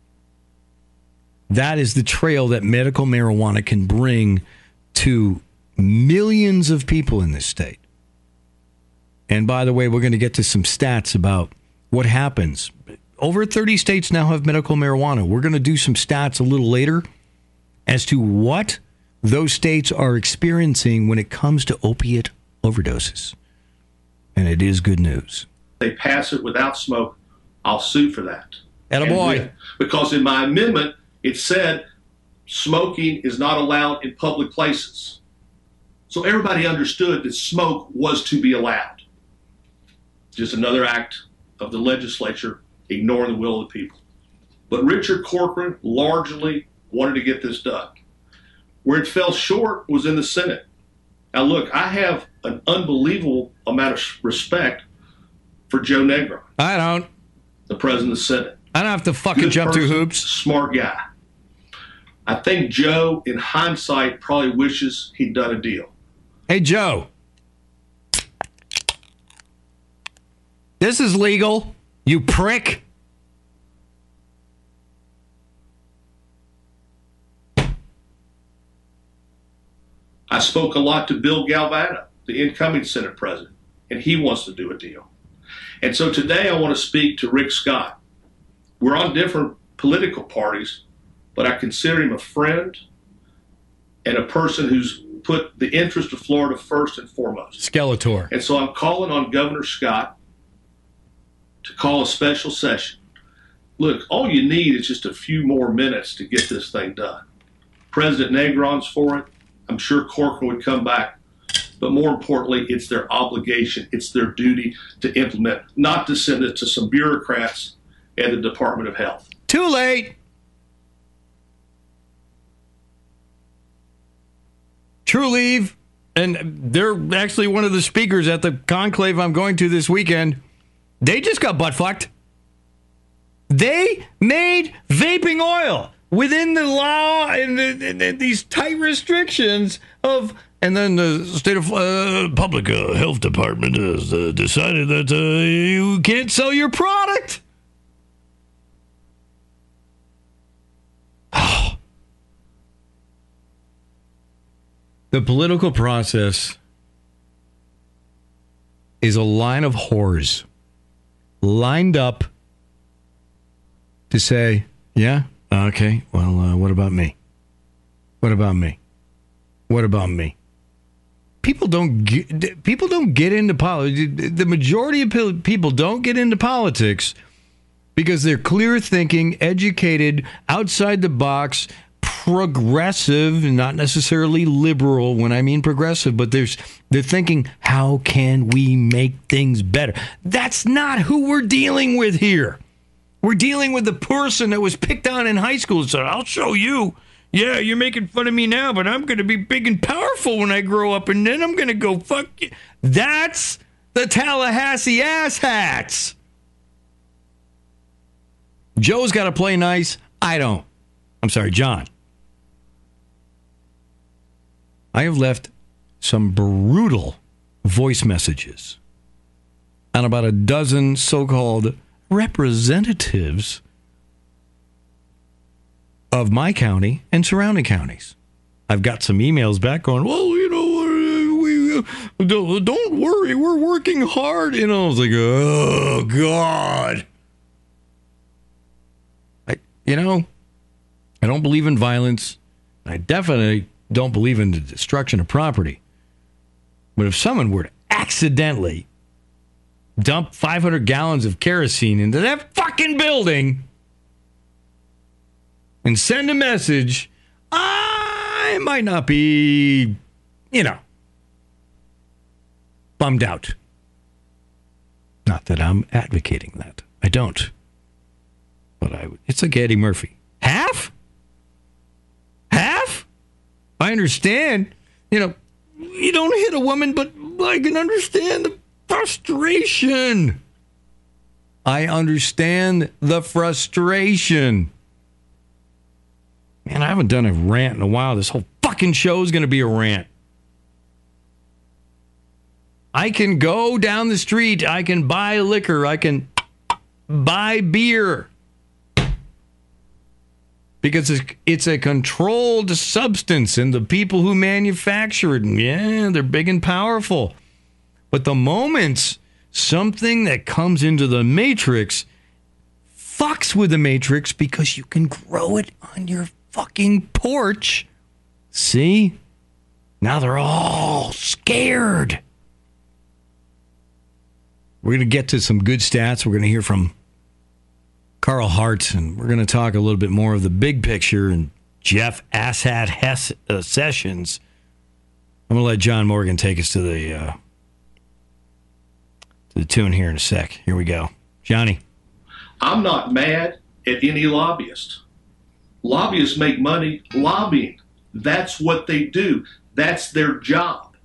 That is the trail that medical marijuana can bring to millions of people in this state. And by the way, we're going to get to some stats about what happens. Over 30 states now have medical marijuana. We're going to do some stats a little later as to what those states are experiencing when it comes to opiate overdoses. And it is good news. They pass it without smoke, I'll sue for that. Attaboy. Because in my amendment, it said smoking is not allowed in public places. So everybody understood that smoke was to be allowed. Just another act of the legislature ignoring the will of the people. But Richard Corcoran largely wanted to get this done. Where it fell short was in the Senate. Now look, I have an unbelievable amount of respect for Joe Negron. I don't. The president of the Senate. I don't have to fucking jump through hoops. Smart guy. I think Joe, in hindsight, probably wishes he'd done a deal. Hey, Joe. This is legal, you prick. I spoke a lot to Bill Galvano, the incoming Senate president, and he wants to do a deal. And so today I want to speak to Rick Scott. We're on different political parties, but I consider him a friend and a person who's put the interest of Florida first and foremost. Skeletor. And so I'm calling on Governor Scott to call a special session. Look, all you need is just a few more minutes to get this thing done. President Negron's for it. I'm sure Corcoran would come back. But more importantly, it's their obligation, it's their duty to implement, not to send it to some bureaucrats at the Department of Health. Too late. Trulieve, and they're actually one of the speakers at the conclave I'm going to this weekend. They just got butt fucked. They made vaping oil within the law and these tight restrictions of, and then the state of public health department has decided that you can't sell your product. The political process is a line of whores lined up to say, yeah, okay, well, what about me? What about me? What about me? People don't get into politics. The majority of people don't get into politics because they're clear thinking, educated, outside the box, progressive, not necessarily liberal when I mean progressive, but they're thinking, how can we make things better? That's not who we're dealing with here. We're dealing with the person that was picked on in high school and said, I'll show you. Yeah, you're making fun of me now, but I'm going to be big and powerful when I grow up, and then I'm going to go fuck you. That's the Tallahassee asshats. Joe's got to play nice. I don't. I'm sorry, John. I have left some brutal voice messages on about a dozen so-called representatives of my county and surrounding counties. I've got some emails back going, well, you know, don't worry, we're working hard. You know, I was like, oh, God. I don't believe in violence. I definitely don't believe in the destruction of property. But if someone were to accidentally dump 500 gallons of kerosene into that fucking building and send a message, I might not be, bummed out. Not that I'm advocating that. I don't. But it's like Eddie Murphy. Half? I understand. You don't hit a woman, but I can understand the frustration. I understand the frustration. Man, I haven't done a rant in a while. This whole fucking show is going to be a rant. I can go down the street. I can buy liquor. I can buy beer. Because it's a controlled substance, and the people who manufacture it, yeah, they're big and powerful. But the moment something that comes into the matrix fucks with the matrix because you can grow it on your fucking porch. See? Now they're all scared. We're going to get to some good stats. We're going to hear from Carl Hart, and we're going to talk a little bit more of the big picture and Jeff Asshat Sessions. I'm going to let John Morgan take us to the tune here in a sec. Here we go. Johnny. I'm not mad at any lobbyist. Lobbyists make money lobbying. That's what they do. That's their job.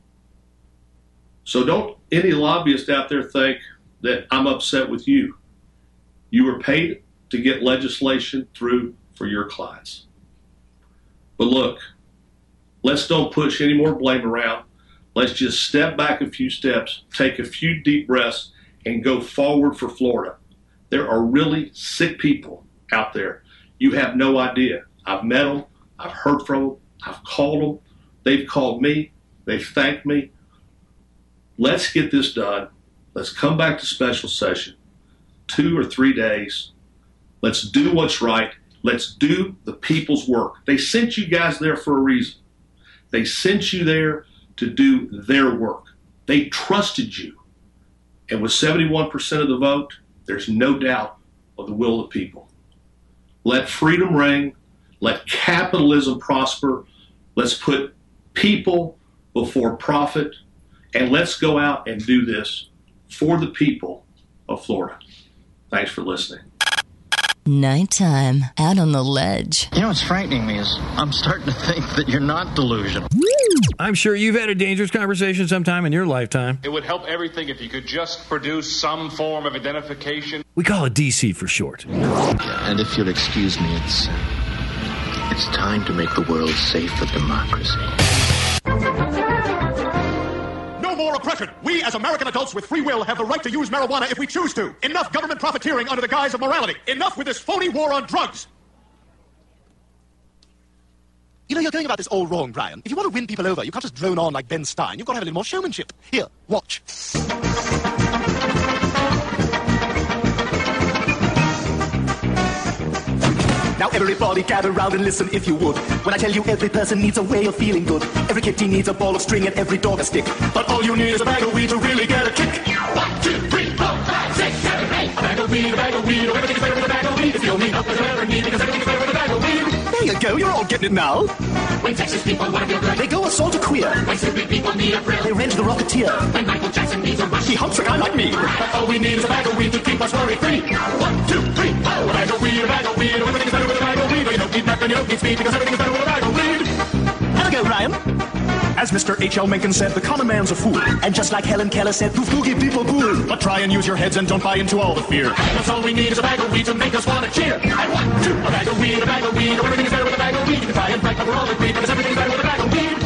So don't any lobbyist out there think that I'm upset with you. You were paid to get legislation through for your clients. But look, let's don't push any more blame around. Let's just step back a few steps, take a few deep breaths, and go forward for Florida. There are really sick people out there. You have no idea. I've met them. I've heard from them. I've called them. They've called me. They've thanked me. Let's get this done. Let's come back to special session. 2 or 3 days. Let's do what's right. Let's do the people's work. They sent you guys there for a reason. They sent you there to do their work. They trusted you. And with 71% of the vote, there's no doubt of the will of the people. Let freedom reign. Let capitalism prosper. Let's put people before profit. And let's go out and do this for the people of Florida. Thanks for listening. Nighttime, out on the ledge. You know what's frightening me is I'm starting to think that you're not delusional. I'm sure you've had a dangerous conversation sometime in your lifetime. It would help everything if you could just produce some form of identification. We call it DC for short. And if you'll excuse me, it's time to make the world safe for democracy. No more oppression. We, as American adults with free will, have the right to use marijuana if we choose to. Enough government profiteering under the guise of morality. Enough with this phony war on drugs. You know, you're going about this all wrong, Brian. If you want to win people over, you can't just drone on like Ben Stein. You've got to have a little more showmanship. Here, watch. Now everybody gather round and listen if you would. When I tell you every person needs a way of feeling good. Every kitty needs a ball of string and every dog a stick. But all you need is a bag of weed to really get a kick. 1, 2, 3, 4, 5, 6, 7, 8. A bag of weed, a bag of weed. Oh, everything's better with a bag of weed. It's the only help that you'll ever need because everything's better with a bag of weed. There you go, you're all getting it now. When Texas people want to feel good, they go assault a queer. When stupid people need a thrill, they rent the Rocketeer. When Michael Jackson needs a rush, he humps a guy like me. But all we need is a bag of weed to keep us worry-free. 1, 2, 3, 4. A bag of weed, a bag of weed. Oh, everything's better with a bag of weed. You don't need meth and you don't need speed because everything's better with a bag of weed. Have a go, Ryan. As Mr. H.L. Mencken said, the common man's a fool. And just like Helen Keller said, poof, give people cool. But try and use your heads and don't buy into all the fear. That's all we need is a bag of weed to make us want to cheer. And 1, 2, a bag of weed, a bag of weed. Oh, everything's better with a bag of weed. You can try and fight, but we're all agreed because everything's better with a bag of weed.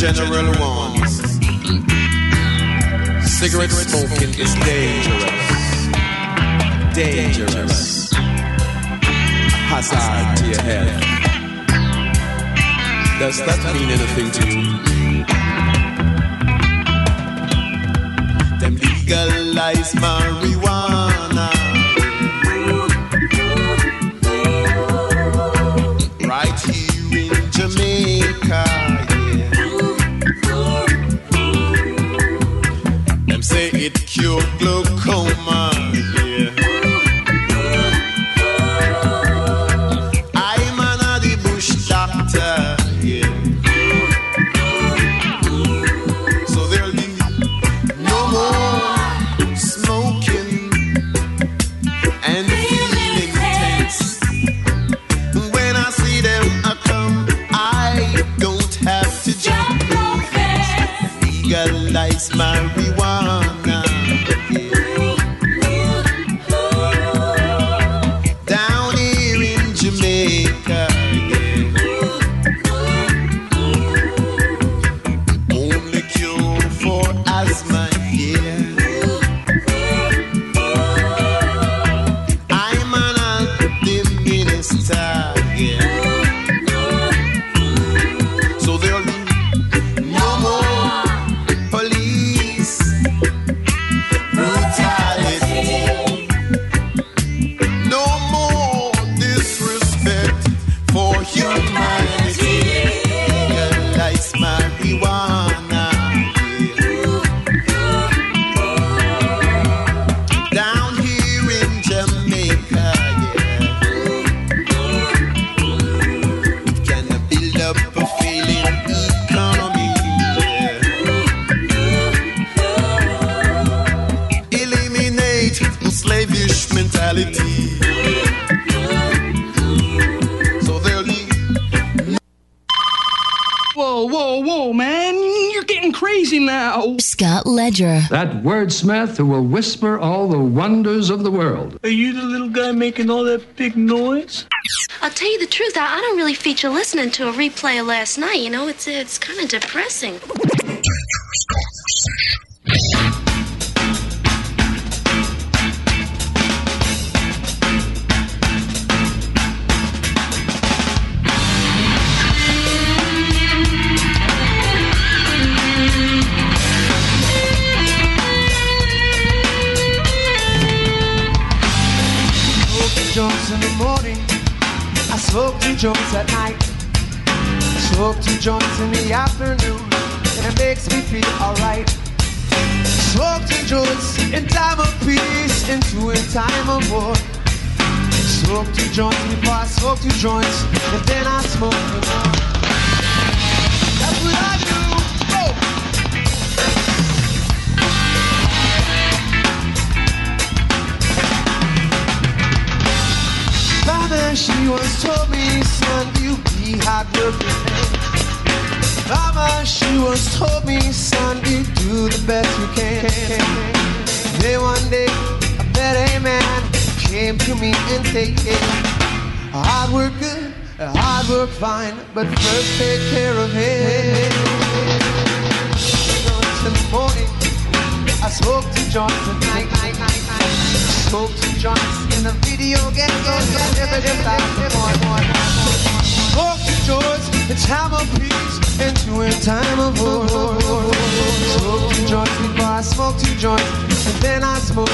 general warns. Cigarette smoking is dangerous. Dangerous. Hazard to your health. Does that mean anything to you? Them legalize marijuana right here in Jamaica, yeah. Them say it cure glaucoma, yeah. I'm an the bush doctor, yeah. So there'll be no more smoking and feeling tense. When I see them I come, I don't have to jump no fence. Legalize marijuana, yeah. Down here in Jamaica, yeah. Only cure for asthma, yeah. I'm an anti-minister, yeah. So there'll be no more police brutality, no more disrespect for humanity. Legalize marijuana, yeah. Down here in Jamaica, yeah. It can build up a failing economy, yeah. Eliminate the slavish mentality. So there'll be Whoa, whoa, whoa, man. You're getting crazy now. Scott Ledger. That wordsmith who will whisper all the wonders of the world. Are you the little guy making all that big noise? I'll tell you the truth, I don't really feature listening to a replay of last night. You know, it's kind of depressing. Smoke two joints in the morning. I smoke two joints at night. I smoke two joints in the afternoon, and it makes me feel alright. Smoke two joints in time of peace, and two in time of war. Smoke two joints before I smoke two joints, and then I smoke two more. That's what I do. Oh. Mama, she once told me, son, you be hardworking. Mama, she once told me, son, you do the best you can. Then one day, I met a man came to me and said, yeah, hard work good, hard work fine, but first take care of him. Joints in the morning, I smoke two joints at night. Smoke two joints in the video game. Smoke two joints in time of peace and two in time of war. Smoke two joints before I smoke two joints, and then I smoke.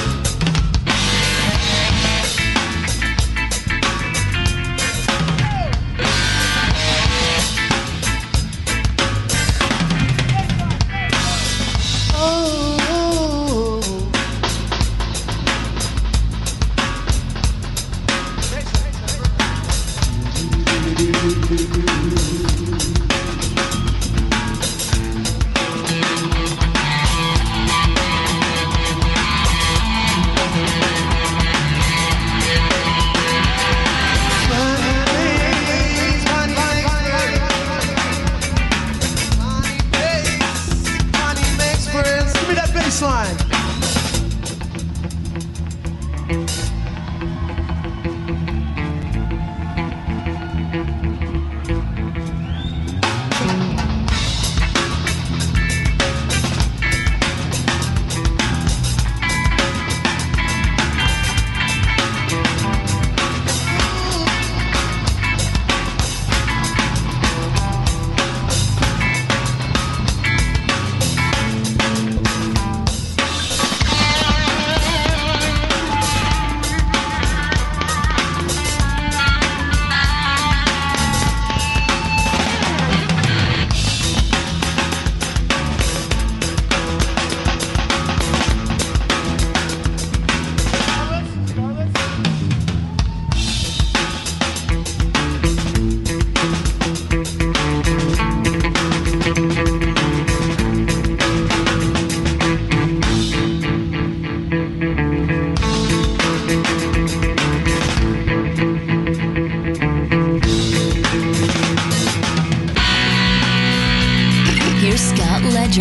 Line.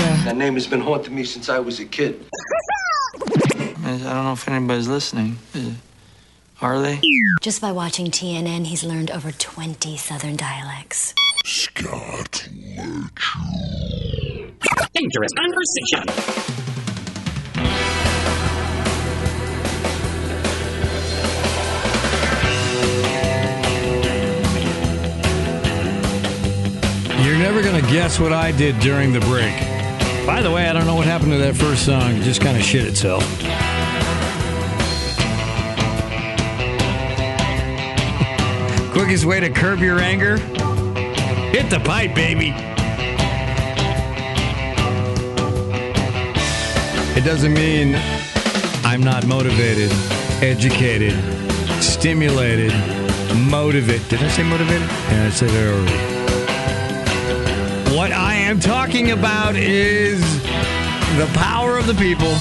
That name has been haunting me since I was a kid. I don't know if anybody's listening. Are they? Just by watching TNN, he's learned over 20 Southern dialects. Scott Dangerous conversation. You're never going to guess what I did during the break. By the way, I don't know what happened to that first song. It just kind of shit itself. Quickest way to curb your anger? Hit the pipe, baby. It doesn't mean I'm not motivated, educated, stimulated, motivated. Did I say motivated? Yeah, I said it earlier. What I am talking about is the power of the people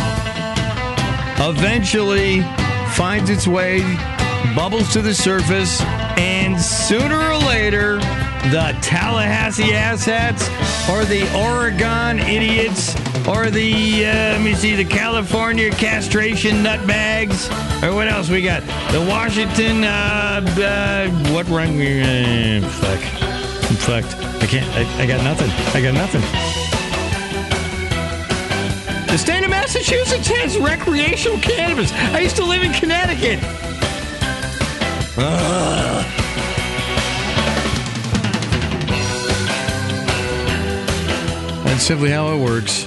eventually finds its way, bubbles to the surface, and sooner or later, the Tallahassee asshats or the Oregon idiots or the, the California castration nutbags, or what else we got? The Washington, what run? Fuck. I'm fucked. I got nothing. The state of Massachusetts has recreational cannabis. I used to live in Connecticut. That's simply how it works.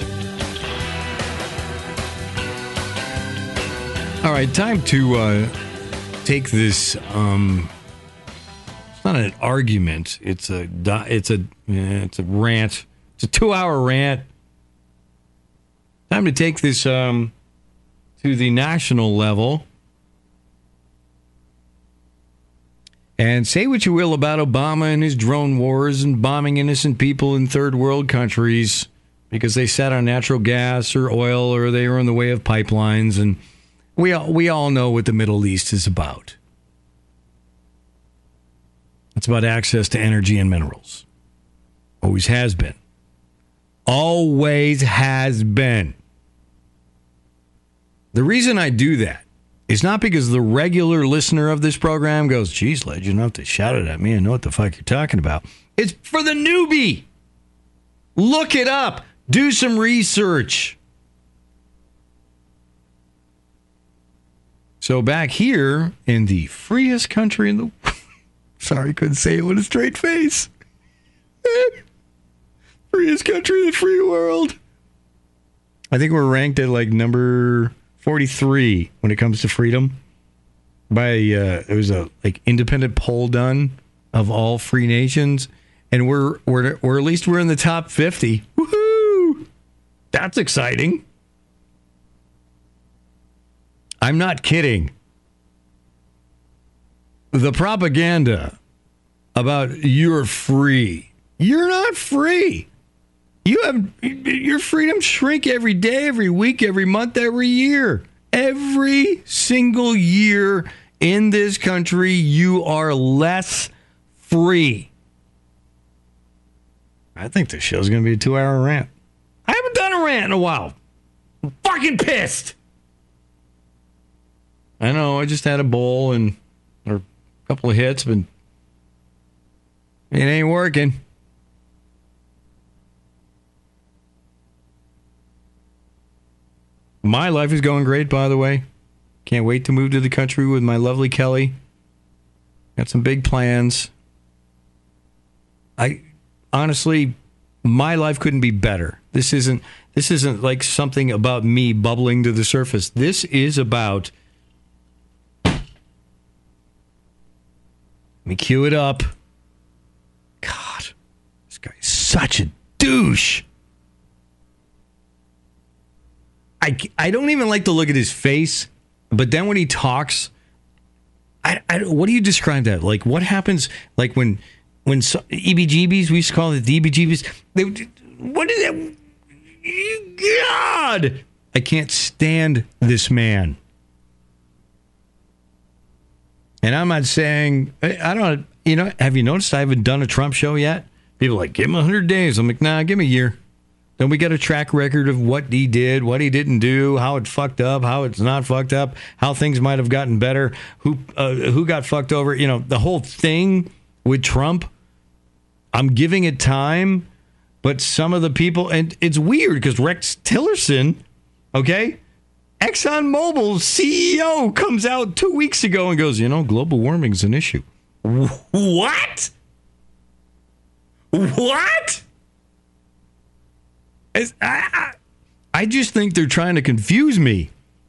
All right, time to take this. It's not an argument. It's a rant. It's a 2-hour rant. Time to take this to the national level. And say what you will about Obama and his drone wars and bombing innocent people in third world countries because they sat on natural gas or oil or they were in the way of pipelines. And we all know what the Middle East is about. It's about access to energy and minerals. Always has been. Always has been. The reason I do that is not because the regular listener of this program goes, geez, Ledge, you don't have to shout it at me. I know what the fuck you're talking about. It's for the newbie. Look it up. Do some research. So back here in the freest country in the world. Sorry, couldn't say it with a straight face. Freest country in the free world. I think we're ranked at like number 43 when it comes to freedom. By it was a independent poll done of all free nations, and we're at least we're in the top 50. Woohoo! That's exciting. I'm not kidding. The propaganda about you're free. You're not free. You have your freedom shrink every day, every week, every month, every year. Every single year in this country, you are less free. I think this show's going to be a 2-hour rant. I haven't done a rant in a while. I'm fucking pissed. I know, I just had a bowl and or couple of hits, but it ain't working. My life is going great, by the way. Can't wait to move to the country with my lovely Kelly. Got some big plans. Honestly, my life couldn't be better. This isn't like something about me bubbling to the surface. This is about. Let me cue it up. God, this guy is such a douche. I don't even like to look at his face, but then when he talks, what do you describe that? Like, what happens, like when EBGBs, we used to call it the EBGBs, what is that? God! I can't stand this man. And I'm not saying, I don't, have you noticed I haven't done a Trump show yet? People are like, give him 100 days. I'm like, nah, give me a year. Then we got a track record of what he did, what he didn't do, how it fucked up, how it's not fucked up, how things might have gotten better, who got fucked over. You know, the whole thing with Trump, I'm giving it time, but some of the people, and it's weird because Rex Tillerson, okay, ExxonMobil's CEO comes out 2 weeks ago and goes, global warming's an issue. What? What? I just think they're trying to confuse me.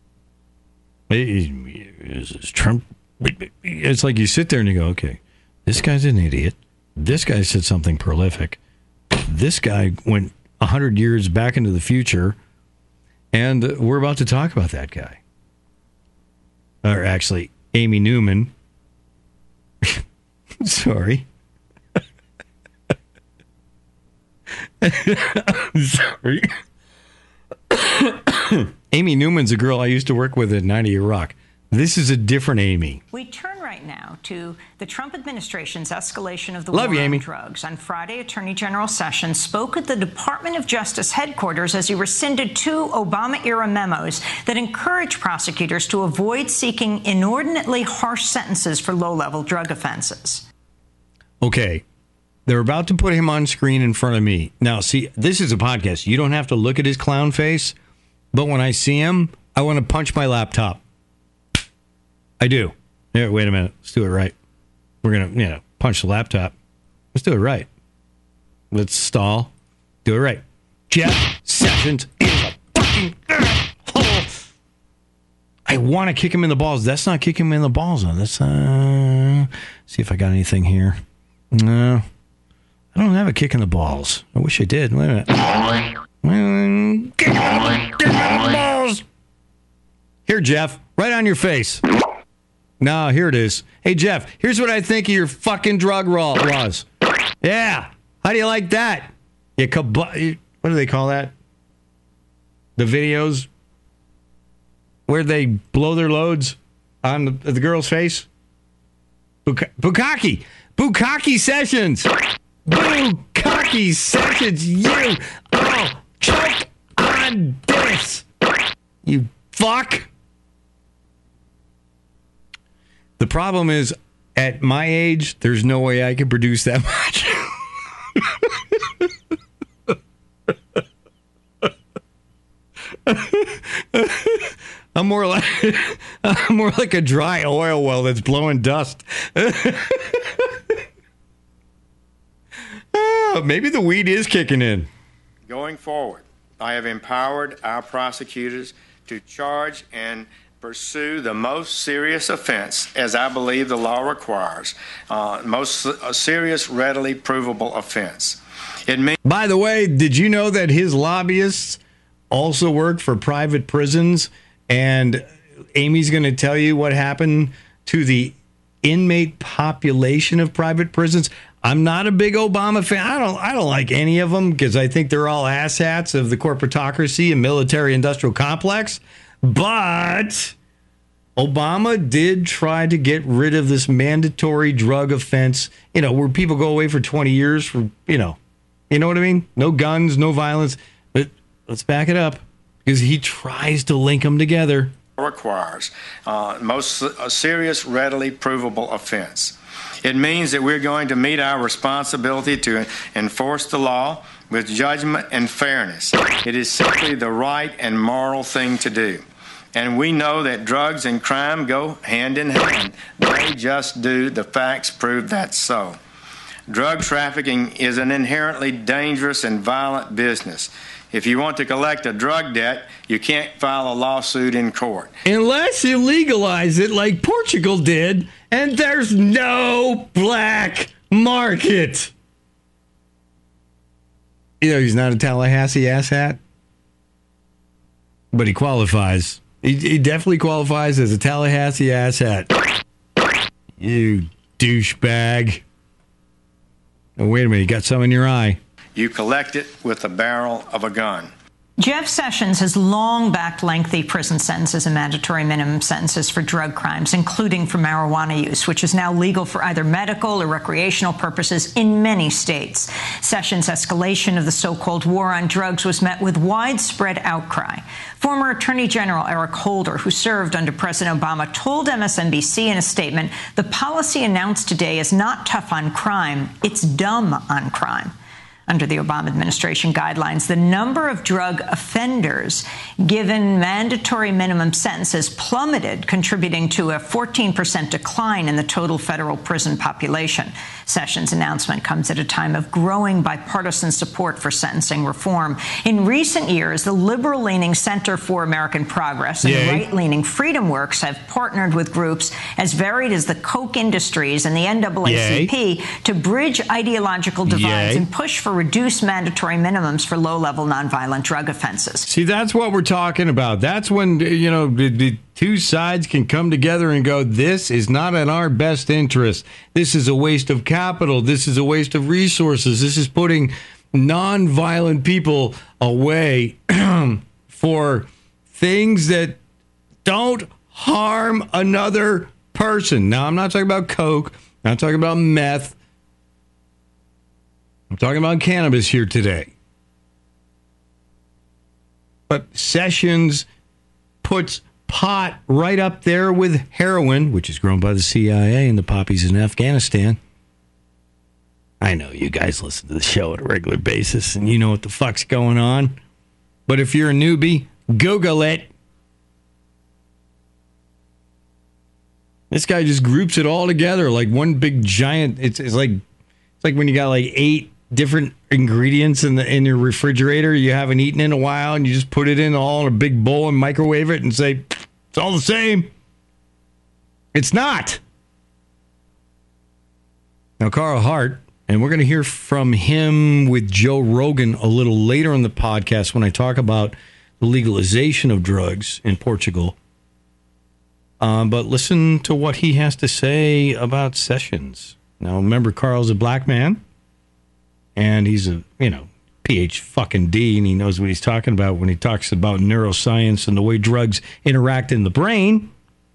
Is Trump? It's like you sit there and you go, okay, this guy's an idiot. This guy said something prolific. This guy went 100 years back into the future, and we're about to talk about that guy. Or actually, Amy Newman. Sorry. Sorry. Amy Newman's a girl I used to work with at 90 Rock. This is a different Amy. We turn right now to the Trump administration's escalation of the war on drugs. On Friday, Attorney General Sessions spoke at the Department of Justice headquarters as he rescinded 2 Obama-era memos that encourage prosecutors to avoid seeking inordinately harsh sentences for low-level drug offenses. Okay. They're about to put him on screen in front of me. Now, see, this is a podcast. You don't have to look at his clown face, but when I see him, I want to punch my laptop. I do. Yeah, wait a minute. Let's do it right. We're going to, punch the laptop. Let's do it right. Let's stall. Do it right. Jeff Sessions is a fucking asshole. I want to kick him in the balls. That's not kicking him in the balls. Let's see if I got anything here. No. I don't have a kick in the balls. I wish I did. Wait a minute. Kick in the balls. Here, Jeff. Right on your face. No, here it is. Hey, Jeff, here's what I think of your fucking drug laws. Yeah. How do you like that? What do they call that? The videos where they blow their loads on the girl's face? Bukkake. Bukkake Sessions. Bukkake Sessions. You. Oh, choke on this. You fuck. The problem is, at my age, there's no way I can produce that much. I'm more like a dry oil well that's blowing dust. Maybe the weed is kicking in. Going forward, I have empowered our prosecutors to charge and pursue the most serious offense, as I believe the law requires, most serious, readily provable offense. By the way, did you know that his lobbyists also work for private prisons? And Amy's going to tell you what happened to the inmate population of private prisons. I'm not a big Obama fan. I don't like any of them because I think they're all asshats of the corporatocracy and military-industrial complex. But Obama did try to get rid of this mandatory drug offense, where people go away for 20 years for, you know what I mean? No guns, no violence. But let's back it up because he tries to link them together. Requires most serious, readily provable offense. It means that we're going to meet our responsibility to enforce the law with judgment and fairness. It is simply the right and moral thing to do. And we know that drugs and crime go hand in hand. They just do. The facts prove that's so. Drug trafficking is an inherently dangerous and violent business. If you want to collect a drug debt, you can't file a lawsuit in court. Unless you legalize it like Portugal did, and there's no black market. He's not a Tallahassee asshat, but he qualifies. He definitely qualifies as a Tallahassee asshat. You douchebag. Oh, wait a minute, you got some in your eye. You collect it with the barrel of a gun. Jeff Sessions has long backed lengthy prison sentences and mandatory minimum sentences for drug crimes, including for marijuana use, which is now legal for either medical or recreational purposes in many states. Sessions' escalation of the so-called war on drugs was met with widespread outcry. Former Attorney General Eric Holder, who served under President Obama, told MSNBC in a statement, "The policy announced today is not tough on crime, it's dumb on crime." Under the Obama administration guidelines, the number of drug offenders given mandatory minimum sentences plummeted, contributing to a 14% decline in the total federal prison population. Sessions' announcement comes at a time of growing bipartisan support for sentencing reform. In recent years, the liberal-leaning Center for American Progress and right-leaning Freedom Works have partnered with groups as varied as the Koch Industries and the NAACP to bridge ideological divides and push for reduced mandatory minimums for low-level nonviolent drug offenses. See, that's what we're talking about. That's when, the two sides can come together and go, this is not in our best interest. This is a waste of capital. This is a waste of resources. This is putting nonviolent people away for things that don't harm another person. Now, I'm not talking about coke. I'm not talking about meth. I'm talking about cannabis here today. But Sessions puts pot right up there with heroin, which is grown by the CIA and the poppies in Afghanistan. I know you guys listen to the show on a regular basis and you know what the fuck's going on. But if you're a newbie, Google it. This guy just groups it all together like one big giant. It's like when you got like 8 different ingredients in your refrigerator you haven't eaten in a while, and you just put it in all in a big bowl and microwave it and say, it's all the same. It's not. Now, Carl Hart, and we're going to hear from him with Joe Rogan a little later in the podcast when I talk about the legalization of drugs in Portugal. But listen to what he has to say about Sessions. Now, remember, Carl's a black man. And he's a, PhD, and he knows what he's talking about when he talks about neuroscience and the way drugs interact in the brain.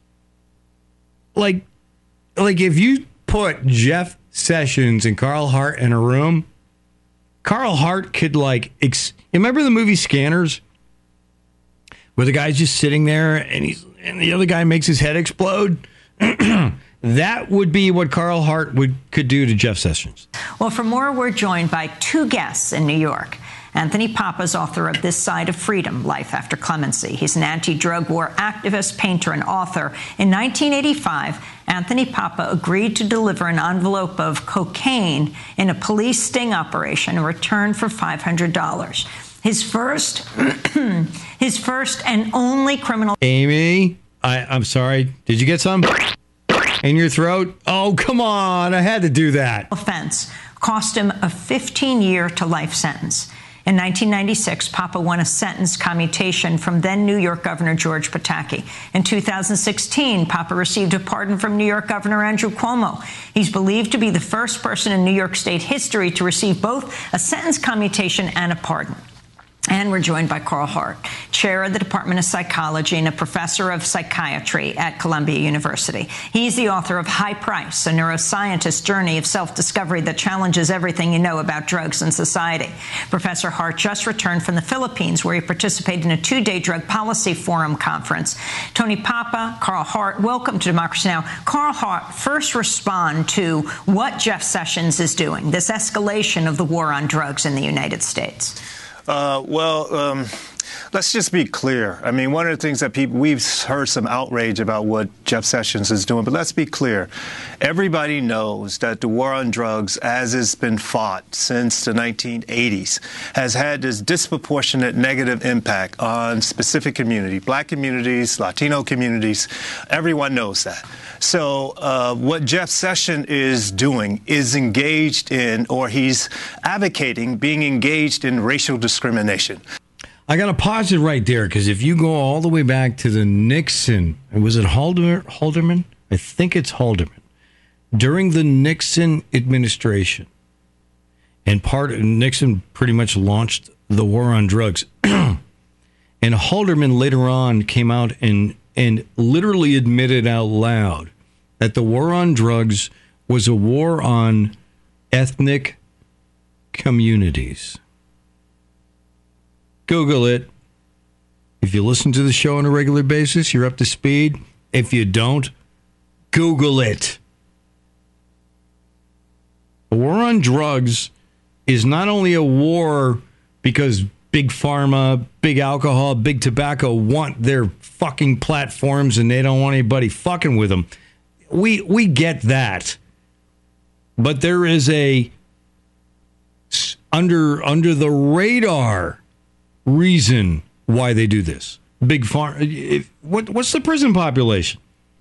Like if you put Jeff Sessions and Carl Hart in a room, Carl Hart could remember the movie Scanners? Where the guy's just sitting there and the other guy makes his head explode? That would be what Carl Hart could do to Jeff Sessions. Well, for more, we're joined by 2 guests in New York. Anthony Papa is author of This Side of Freedom, Life After Clemency. He's an anti-drug war activist, painter, and author. In 1985, Anthony Papa agreed to deliver an envelope of cocaine in a police sting operation in return for $500. His first and only criminal... Amy, I'm sorry. Did you get some? In your throat? Oh, come on. I had to do that. Offense cost him a 15-year to life sentence. In 1996, Papa won a sentence commutation from then New York Governor George Pataki. In 2016, Papa received a pardon from New York Governor Andrew Cuomo. He's believed to be the first person in New York State history to receive both a sentence commutation and a pardon. And we're joined by Carl Hart, chair of the Department of Psychology and a professor of psychiatry at Columbia University. He's the author of High Price, a neuroscientist's journey of self-discovery that challenges everything you know about drugs and society. Professor Hart just returned from the Philippines, where he participated in a 2-day drug policy forum conference. Tony Papa, Carl Hart, welcome to Democracy Now! Carl Hart, first respond to what Jeff Sessions is doing, this escalation of the war on drugs in the United States. Let's just be clear. I mean, one of the things that we've heard some outrage about what Jeff Sessions is doing, but let's be clear. Everybody knows that the war on drugs, as it's been fought since the 1980s, has had this disproportionate negative impact on specific communities, black communities, Latino communities. Everyone knows that. So what Jeff Sessions is doing is engaged in, or he's advocating being engaged in racial discrimination. I got to pause it right there, because if you go all the way back to the Nixon, was it Haldeman? I think it's Haldeman. During the Nixon administration, and Nixon pretty much launched the war on drugs. And Halderman later on came out and literally admitted out loud that the war on drugs was a war on ethnic communities. Google it. If you listen to the show on a regular basis, you're up to speed. If you don't, Google it. The war on drugs is not only a war because big pharma, big alcohol, big tobacco want their fucking platforms and they don't want anybody fucking with them. We get that. But there is a under the radar reason why they do this. Big pharma. What's the prison population?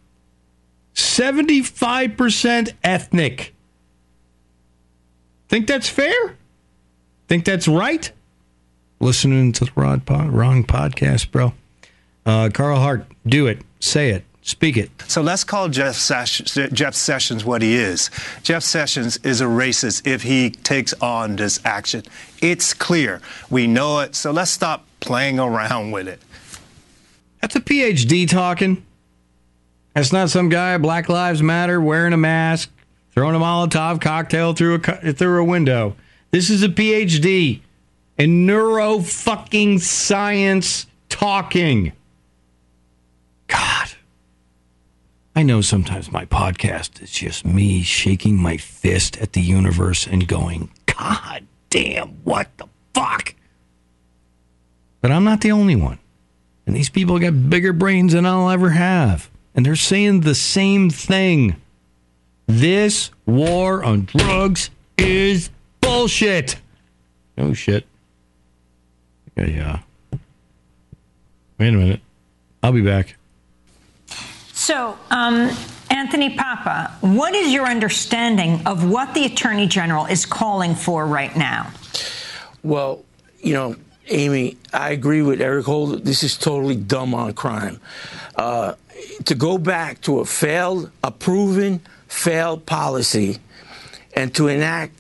75% ethnic. Think that's fair? Think that's right? Listening to the wrong podcast, bro. Carl Hart, do it. Say it. Speak it. So let's call Jeff Sessions what he is. Jeff Sessions is a racist if he takes on this action. It's clear. We know it. So let's stop playing around with it. That's a PhD talking. That's not some guy, Black Lives Matter, wearing a mask, throwing a Molotov cocktail through a window. This is a PhD in neuro-fucking-science talking. God. I know sometimes my podcast is just me shaking my fist at the universe and going, God damn, what the fuck? But I'm not the only one. And these people got bigger brains than I'll ever have. And they're saying the same thing. This war on drugs is bullshit. Oh, shit. Yeah. Wait a minute. I'll be back. So, Anthony Papa, what is your understanding of what the Attorney General is calling for right now? Well, Amy, I agree with Eric Holder. This is totally dumb on crime. To go back to a proven failed policy and to enact,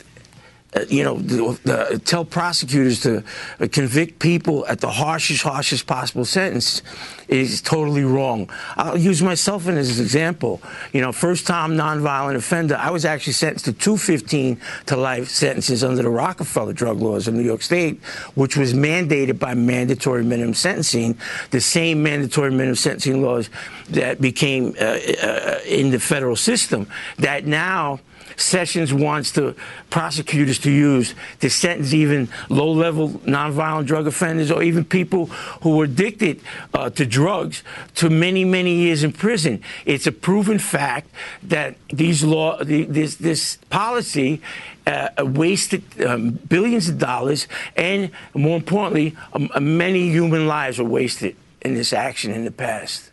tell prosecutors to convict people at the harshest possible sentence is totally wrong. I'll use myself as an example. First-time nonviolent offender, I was actually sentenced to 2 15 to life sentences under the Rockefeller drug laws of New York State, which was mandated by mandatory minimum sentencing, the same mandatory minimum sentencing laws that became in the federal system that now Sessions wants the prosecutors to use to sentence even low-level nonviolent drug offenders or even people who are addicted to drugs to many, many years in prison. It's a proven fact that this policy wasted billions of dollars and, more importantly, many human lives were wasted in this action in the past.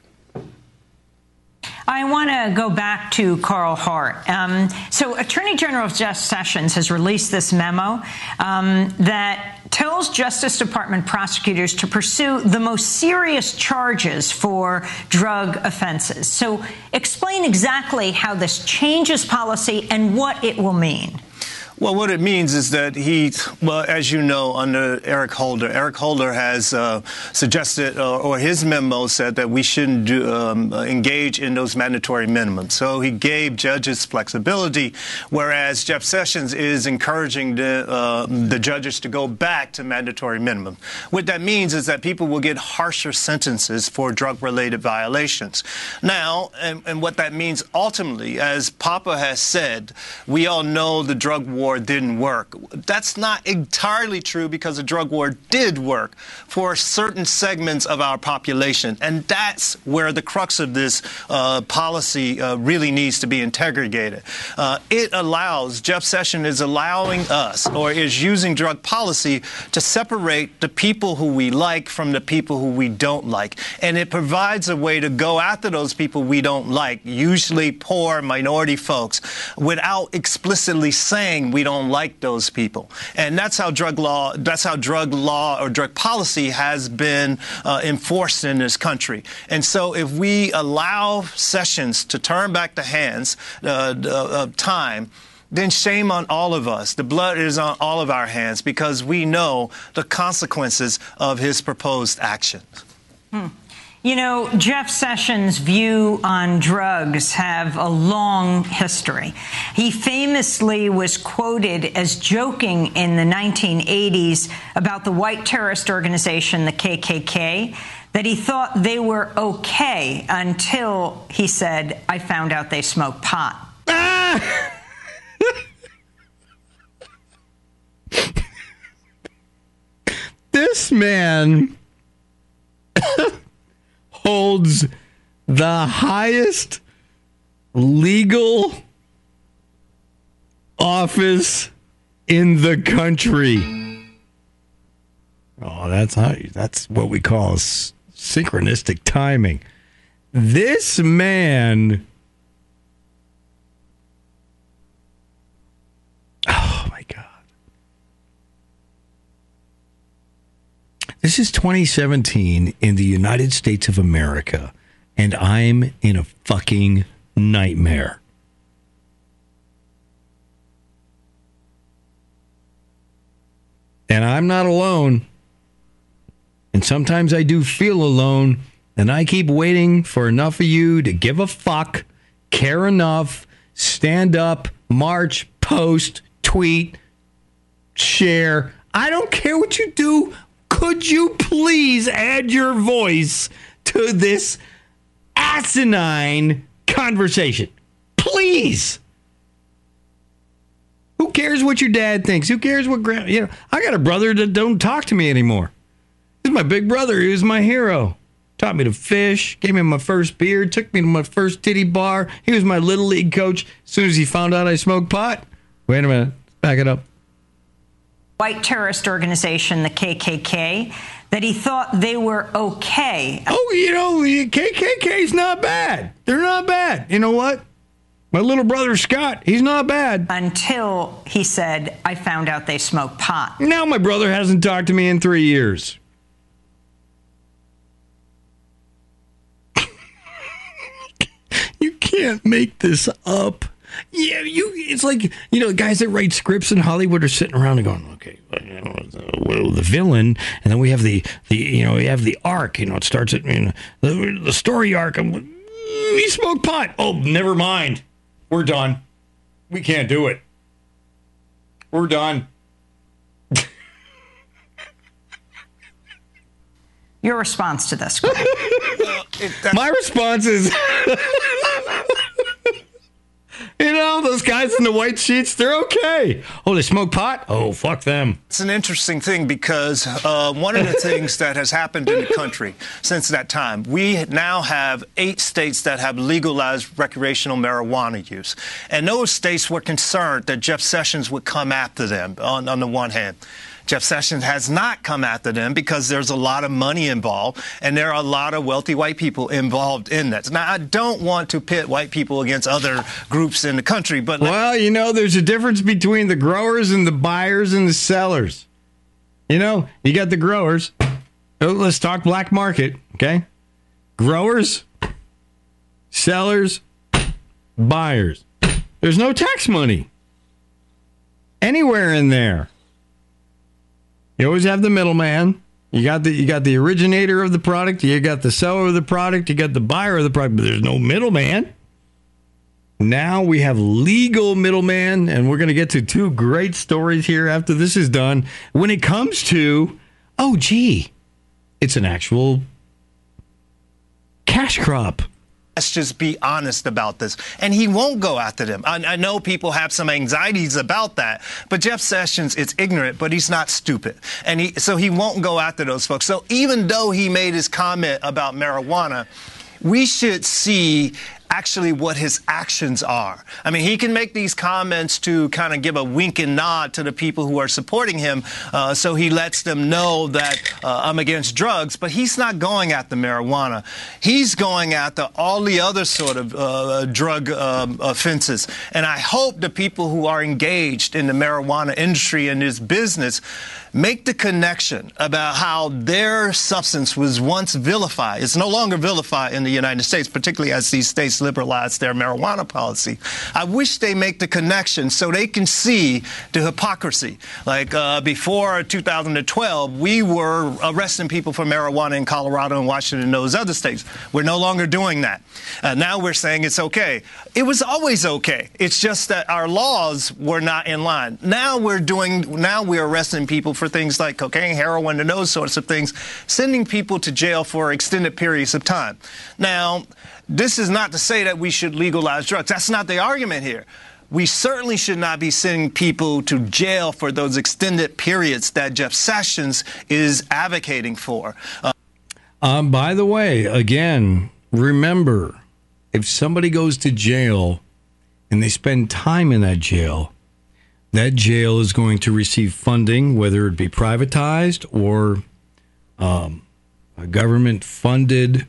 I want to go back to Carl Hart. So Attorney General Jeff Sessions has released this memo that tells Justice Department prosecutors to pursue the most serious charges for drug offenses. So explain exactly how this changes policy and what it will mean. Well, what it means is that as you know, under Eric Holder has suggested, or his memo said that we shouldn't engage in those mandatory minimums. So he gave judges flexibility, whereas Jeff Sessions is encouraging the judges to go back to mandatory minimum. What that means is that people will get harsher sentences for drug-related violations. Now, and what that means ultimately, as Papa has said, we all know the drug war didn't work. That's not entirely true because the drug war did work for certain segments of our population. And that's where the crux of this policy really needs to be interrogated. Jeff Sessions is allowing us, or is using drug policy to separate the people who we like from the people who we don't like. And it provides a way to go after those people we don't like, usually poor minority folks, without explicitly saying we don't like those people. And that's how drug law or drug policy has been enforced in this country. And so if we allow Sessions to turn back the hands of time, then shame on all of us. The blood is on all of our hands because we know the consequences of his proposed actions. You know, Jeff Sessions' view on drugs have a long history. He famously was quoted as joking in the 1980s about the white terrorist organization, the KKK, that he thought they were okay until he said, I found out they smoke pot. This man holds the highest legal office in the country. Oh, that's what we call synchronistic timing. This man, oh my God. This is 2017 in the United States of America, and I'm in a fucking nightmare. And I'm not alone. And sometimes I do feel alone, and I keep waiting for enough of you to give a fuck, care enough, stand up, march, post, tweet, share. I don't care what you do. Could you please add your voice to this asinine conversation? Please. Who cares what your dad thinks? Who cares what I got a brother that don't talk to me anymore. He's my big brother. He was my hero. Taught me to fish, gave me my first beer, took me to my first titty bar. He was my little league coach. As soon as he found out I smoked pot, wait a minute, back it up. White terrorist organization, the KKK, that he thought they were okay. Oh, the KKK's not bad. They're not bad. You know what? My little brother Scott, he's not bad. Until he said, I found out they smoke pot. Now my brother hasn't talked to me in 3 years. You can't make this up. Yeah, it's like, guys that write scripts in Hollywood are sitting around and going, okay, the villain, and then we have the we have the arc, it starts at, the story arc. We smoke pot. Oh, never mind. We're done. We can't do it. We're done. Your response to this? My response is... those guys in the white sheets, they're okay. Oh, they smoke pot? Oh, fuck them. It's an interesting thing because one of the things that has happened in the country since that time, we now have 8 states that have legalized recreational marijuana use. And those states were concerned that Jeff Sessions would come after them on the one hand. Jeff Sessions has not come after them because there's a lot of money involved, and there are a lot of wealthy white people involved in that. Now, I don't want to pit white people against other groups in the country, but... Well, there's a difference between the growers and the buyers and the sellers. You got the growers. Let's talk black market, okay? Growers, sellers, buyers. There's no tax money anywhere in there. You always have the middleman. You got the originator of the product. You got the seller of the product. You got the buyer of the product. But there's no middleman. Now we have legal middleman, and we're going to get to 2 great stories here after this is done. When it comes to, it's an actual cash crop. Let's just be honest about this. And he won't go after them. I know people have some anxieties about that, but Jeff Sessions is ignorant, but he's not stupid. And so he won't go after those folks. So even though he made his comment about marijuana, we should see actually what his actions are. I mean, he can make these comments to kind of give a wink and nod to the people who are supporting him, so he lets them know that I'm against drugs, but he's not going after marijuana. He's going after all the other sort of drug offenses. And I hope the people who are engaged in the marijuana industry and this business make the connection about how their substance was once vilified. It's no longer vilified in the United States, particularly as these states liberalize their marijuana policy. I wish they make the connection so they can see the hypocrisy. Like before 2012, we were arresting people for marijuana in Colorado and Washington and those other states. We're no longer doing that. Now we're saying it's okay. It was always okay. It's just that our laws were not in line. Now we're arresting people for things like cocaine, heroin, and those sorts of things, sending people to jail for extended periods of time. Now, this is not to say that we should legalize drugs. That's not the argument here. We certainly should not be sending people to jail for those extended periods that Jeff Sessions is advocating for. By the way, again, remember, if somebody goes to jail and they spend time in that jail is going to receive funding, whether it be privatized or a government-funded.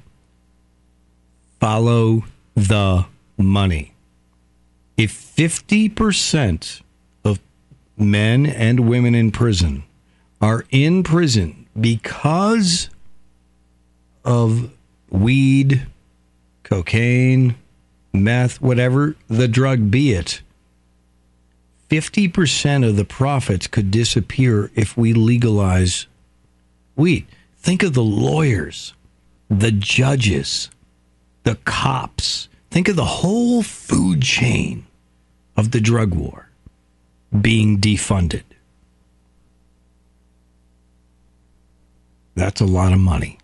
Follow the money. If 50% of men and women in prison are in prison because of weed, cocaine, meth, whatever the drug be it, 50% of the profits could disappear if we legalize weed. Think of the lawyers, the judges, the cops. Think of the whole food chain of the drug war being defunded. That's a lot of money.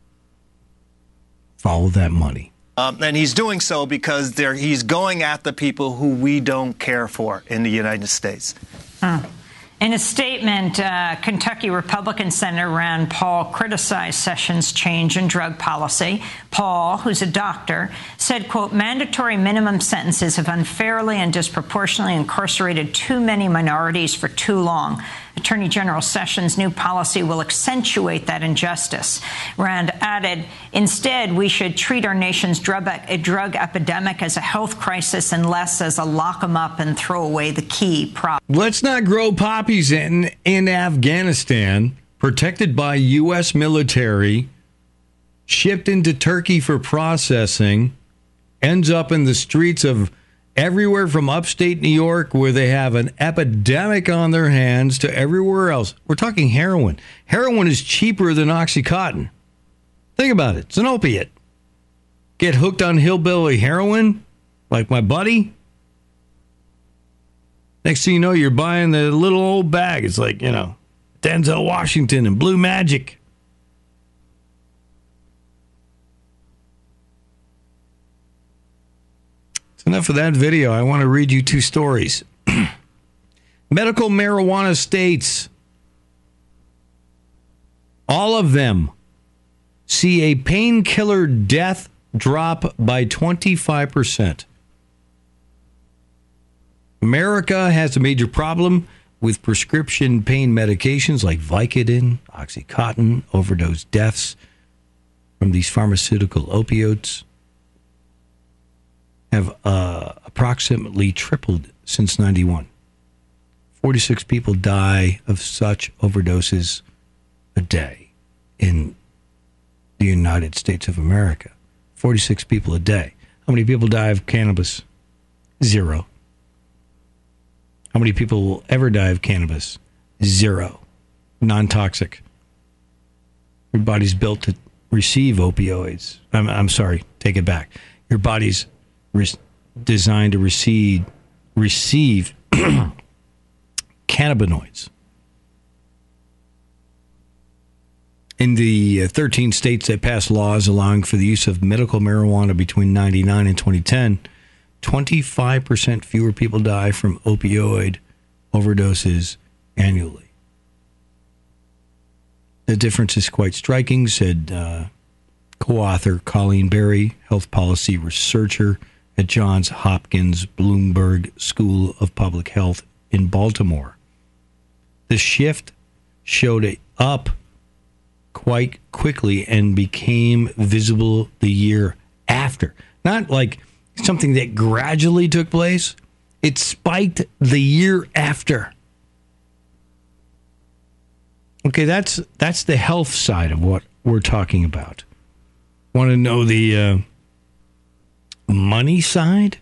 Follow that money. And he's doing so because he's going at the people who we don't care for in the United States. In a statement, Kentucky Republican Senator Rand Paul criticized Sessions' change in drug policy. Paul, who's a doctor, said, quote, mandatory minimum sentences have unfairly and disproportionately incarcerated too many minorities for too long. Attorney General Sessions' new policy will accentuate that injustice. Rand added, instead, we should treat our nation's drug epidemic as a health crisis and less as a lock them up and throw away the key problem. Let's not grow poppies in Afghanistan, protected by U.S. military, shipped into Turkey for processing, ends up in the streets of everywhere from upstate New York, where they have an epidemic on their hands, to everywhere else. We're talking heroin. Heroin is cheaper than OxyContin. Think about it. It's an opiate. Get hooked on hillbilly heroin, like my buddy. Next thing you know, you're buying the little old bag. It's like, Denzel Washington and Blue Magic. Enough of that video. I want to read you two stories. Medical marijuana states, all of them, see a painkiller death drop by 25%. America has a major problem with prescription pain medications like Vicodin, OxyContin, overdose deaths from these pharmaceutical opioids have approximately tripled since 91. 46 people die of such overdoses a day in the United States of America. 46 people a day. How many people die of cannabis? 0. How many people will ever die of cannabis? 0. Non-toxic. Your body's built to receive opioids. I'm sorry, take it back. Your body's designed to receive cannabinoids. In the 13 states that passed laws allowing for the use of medical marijuana between 1999 and 2010, 25% fewer people die from opioid overdoses annually. The difference is quite striking, said co-author Colleen Berry, health policy researcher at Johns Hopkins Bloomberg School of Public Health in Baltimore. The shift showed up quite quickly and became visible the year after. Not like something that gradually took place. It spiked the year after. Okay, that's the health side of what we're talking about. Want to know the money side?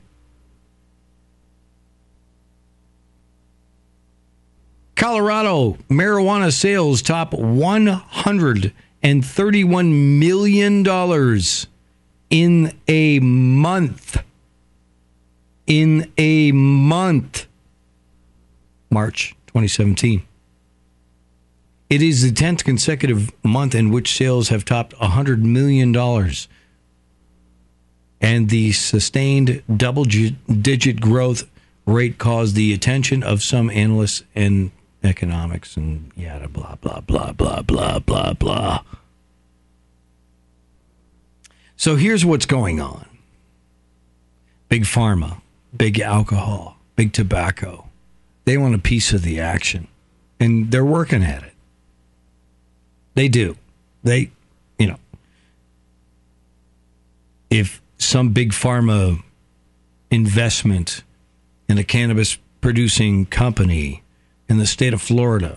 Colorado marijuana sales top $131 million in a month. In a month. March 2017. It is the 10th consecutive month in which sales have topped $100 million. And the sustained double-digit growth rate caused the attention of some analysts and economics and yada, blah, blah, blah, blah, blah, blah, blah. So here's what's going on. Big pharma, big alcohol, big tobacco. They want a piece of the action. And they're working at it. They do. They, if some big pharma investment in a cannabis producing company in the state of Florida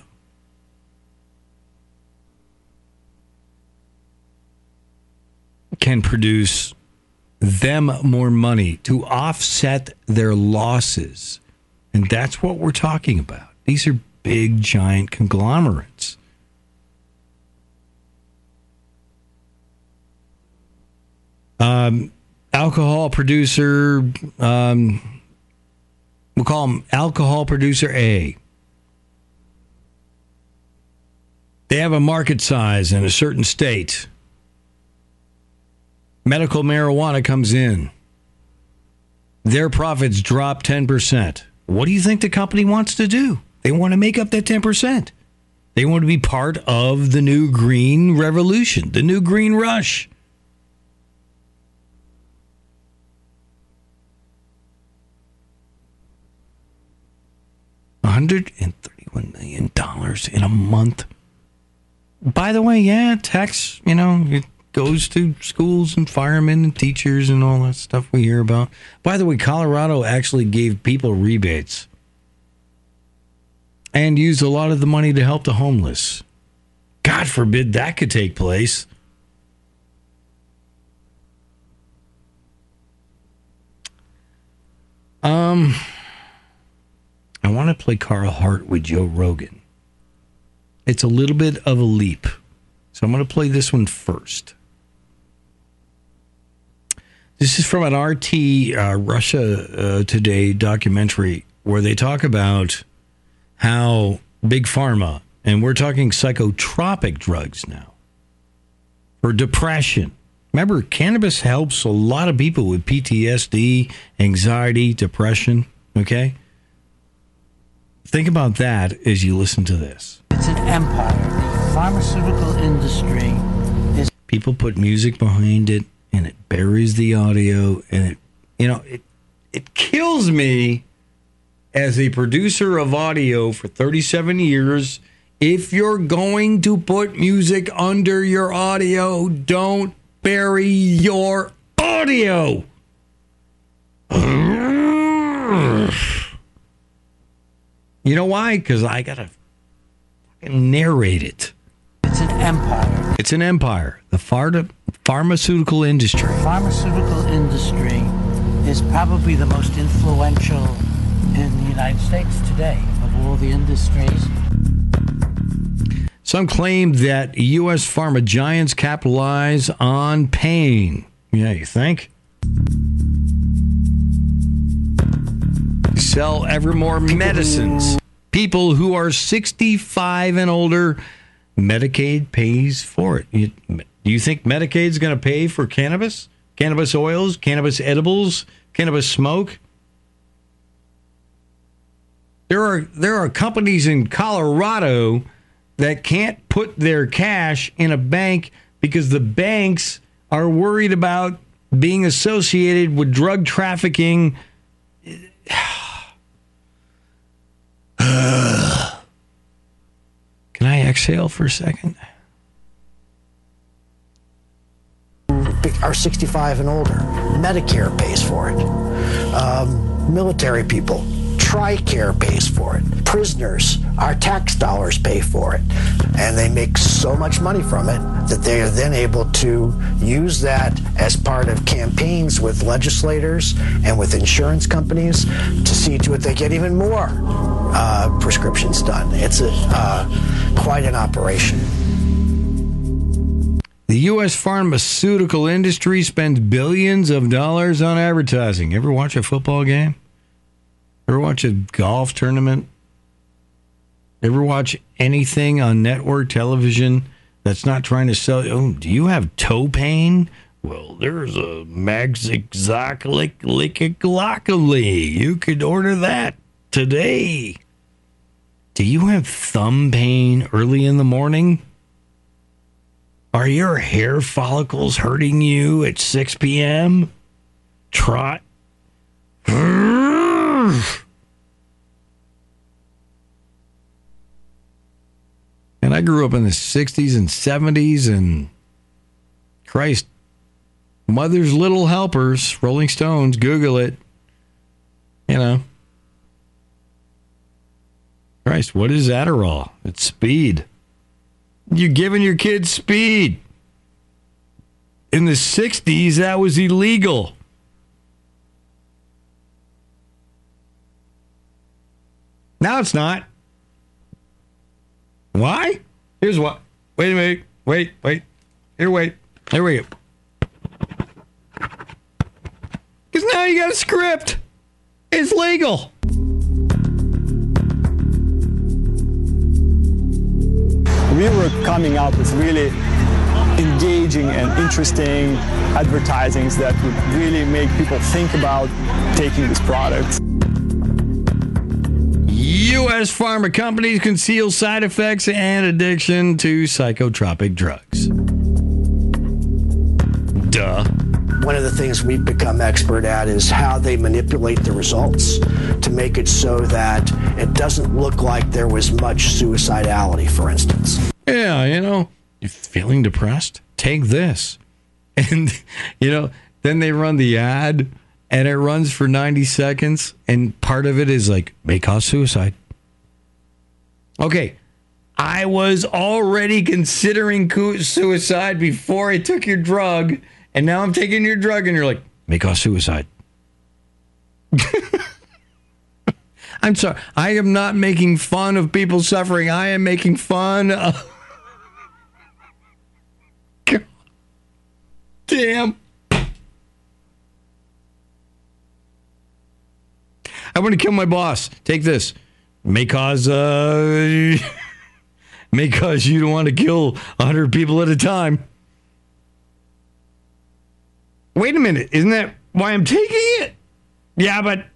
can produce them more money to offset their losses. And that's what we're talking about. These are big, giant conglomerates. Alcohol producer, we'll call him alcohol producer A. They have a market size in a certain state. Medical marijuana comes in. Their profits drop 10%. What do you think the company wants to do? They want to make up that 10%. They want to be part of the new green revolution, the new green rush. $131 million in a month. By the way, yeah, tax, it goes to schools and firemen and teachers and all that stuff we hear about. By the way, Colorado actually gave people rebates and used a lot of the money to help the homeless. God forbid that could take place. I want to play Carl Hart with Joe Rogan. It's a little bit of a leap. So I'm going to play this one first. This is from an RT Russia Today documentary where they talk about how Big Pharma, and we're talking psychotropic drugs now, for depression. Remember, cannabis helps a lot of people with PTSD, anxiety, depression, okay? Think about that as you listen to this. It's an empire. The pharmaceutical industry is... People put music behind it, and it buries the audio, and it kills me as a producer of audio for 37 years. If you're going to put music under your audio, don't bury your audio. You know why? Because I got to fucking narrate it. It's an empire. It's an empire. The pharmaceutical industry. The pharmaceutical industry is probably the most influential in the United States today of all the industries. Some claim that U.S. pharma giants capitalize on pain. Yeah, you think? Sell ever more medicines. People who are 65 and older, Medicaid pays for it. Do you think Medicaid's going to pay for cannabis? Cannabis oils, cannabis edibles, cannabis smoke? There are companies in Colorado that can't put their cash in a bank because the banks are worried about being associated with drug trafficking. Can I exhale for a second? Are 65 and older. Medicare pays for it. Military people, TRICARE pays for it. Prisoners, our tax dollars pay for it. And they make so much money from it that they are then able to use that as part of campaigns with legislators and with insurance companies to see to it they get even more prescriptions done. It's quite an operation. The U.S. pharmaceutical industry spends billions of dollars on advertising. Ever watch a football game? Ever watch a golf tournament? Ever watch anything on network television that's not trying to sell? Oh, do you have toe pain? Well, there's a Maxixacliclicliclocally. You could order that today. Do you have thumb pain early in the morning? Are your hair follicles hurting you at 6 p.m.? Trot. And I grew up in the 60s and 70s, and Christ, Mother's Little Helpers, Rolling Stones, Google it. You know. Christ, what is Adderall? It's speed. You're giving your kids speed. In the 60s, that was illegal. Now it's not. Why? Here's what. Wait a minute. Wait. Here we go. Because now you got a script. It's legal. We were coming up with really engaging and interesting advertisings that would really make people think about taking this product. U.S. pharma companies conceal side effects and addiction to psychotropic drugs. Duh. One of the things we've become expert at is how they manipulate the results to make it so that it doesn't look like there was much suicidality, for instance. Yeah, you're feeling depressed? Take this. And, then they run the ad, and it runs for 90 seconds, and part of it is like, may cause suicide. Okay, I was already considering suicide before I took your drug, and now I'm taking your drug, and you're like, may cause suicide. I'm sorry. I am not making fun of people suffering. I am making fun of... God damn. I want to kill my boss. Take this. May cause you don't want to kill 100 people at a time. Wait a minute. Isn't that why I'm taking it? Yeah, but,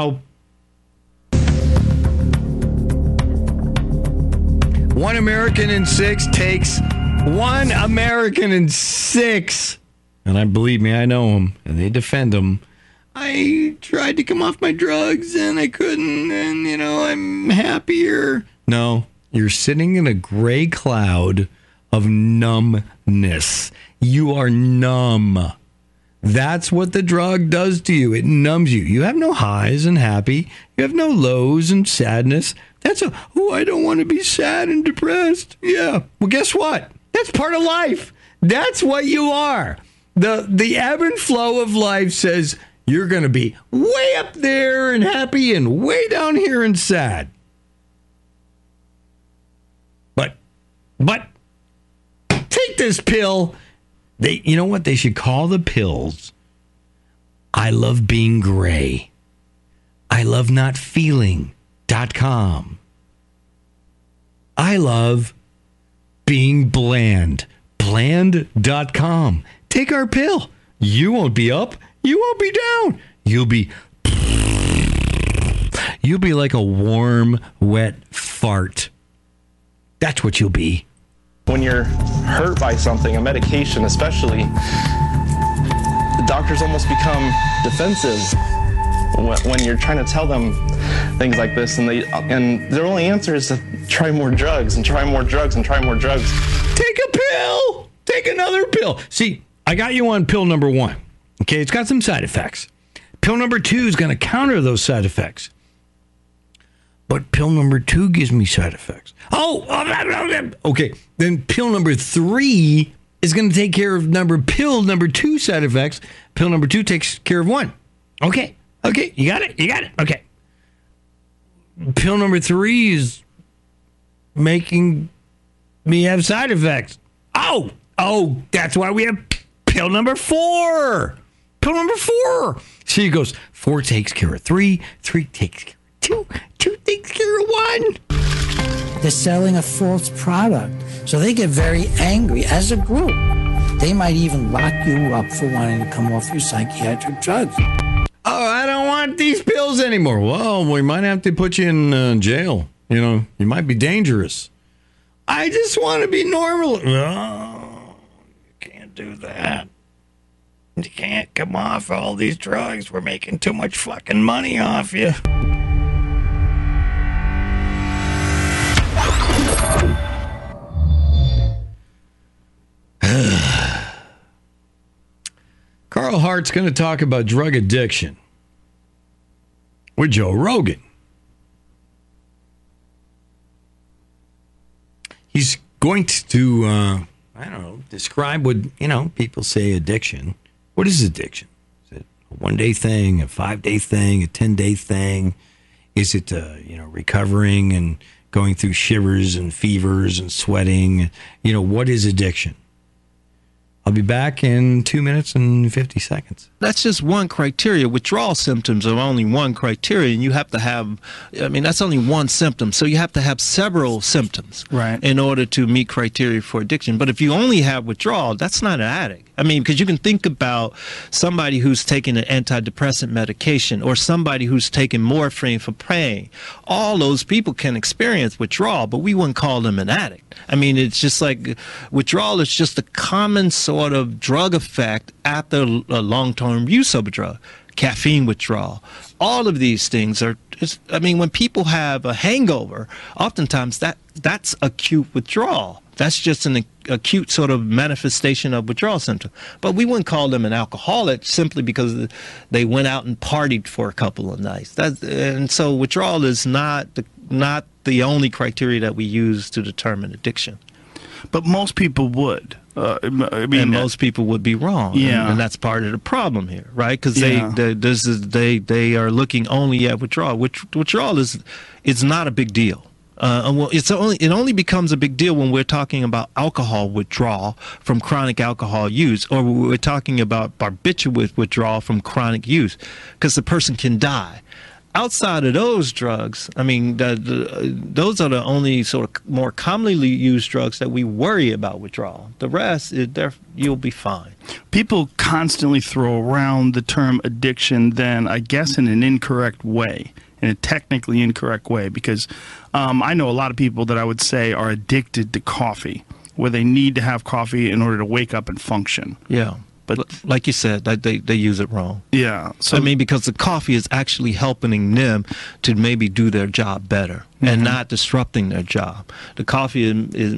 1 American in 6 takes 1 American in 6. And believe me, I know them, and they defend them. I tried to come off my drugs, and I couldn't, and, I'm happier. No, you're sitting in a gray cloud of numbness. You are numb. That's what the drug does to you. It numbs you. You have no highs and happy. You have no lows and sadness. I don't want to be sad and depressed. Yeah. Well, guess what? That's part of life. That's what you are. The ebb and flow of life says you're going to be way up there and happy and way down here and sad. But take this pill. You know what? They should call the pills I love being gray. I love not feeling.com. I love being bland. Bland.com. Take our pill. You won't be up. You won't be down. You'll be like a warm, wet fart. That's what you'll be. When you're hurt by something, a medication especially, the doctors almost become defensive when you're trying to tell them things like this, and their only answer is to try more drugs and try more drugs and try more drugs. Take a pill. Take another pill. See, I got you on pill number 1. Okay, it's got some side effects. Pill number 2 is going to counter those side effects. but pill number 2 gives me side effects. Okay. Then pill number 3 is going to take care of pill number 2 side effects. Pill number 2 takes care of 1. Okay. You got it. Okay. Pill number 3 is making me have side effects. Oh, that's why we have pill number 4. Pill number 4. So he goes, 4 takes care of 3, 3 takes care of 2, 2 takes care of 1. They're selling a false product. So they get very angry as a group. They might even lock you up for wanting to come off your psychiatric drugs. Oh, I don't want these pills anymore. Well, we might have to put you in jail. You know, you might be dangerous. I just want to be normal. No, you can't do that. You can't come off all these drugs. We're making too much fucking money off you. Carl Hart's going to talk about drug addiction with Joe Rogan. He's going to, describe what, people say addiction. What is addiction? Is it a 1-day thing, a 5-day thing, a 10-day thing? Is it, recovering and going through shivers and fevers and sweating? What is addiction? I'll be back in 2 minutes and 50 seconds. That's just one criteria. Withdrawal symptoms are only one criteria, and you have to have, that's only one symptom. So you have to have several symptoms in order to meet criteria for addiction. But if you only have withdrawal, that's not an addict. Because you can think about somebody who's taking an antidepressant medication or somebody who's taking morphine for pain. All those people can experience withdrawal, but we wouldn't call them an addict. It's just like withdrawal is just a common sort of drug effect after a long-term use of a drug. Caffeine withdrawal. All of these things are, when people have a hangover, oftentimes that's acute withdrawal. That's just an acute sort of manifestation of withdrawal symptom. But we wouldn't call them an alcoholic simply because they went out and partied for a couple of nights. And so withdrawal is not the only criteria that we use to determine addiction. But most people would. And most people would be wrong. Yeah. And that's part of the problem here, right? Because they are looking only at withdrawal. Withdrawal is not a big deal. It only becomes a big deal when we're talking about alcohol withdrawal from chronic alcohol use, or we're talking about barbiturate withdrawal from chronic use, because the person can die. Outside of those drugs, those are the only sort of more commonly used drugs that we worry about withdrawal. The rest, you'll be fine. People constantly throw around the term addiction, then I guess in an incorrect way. In a technically incorrect way, because I know a lot of people that I would say are addicted to coffee, where they need to have coffee in order to wake up and function. Yeah, but like you said, they use it wrong. Yeah. So because the coffee is actually helping them to maybe do their job better and not disrupting their job. The coffee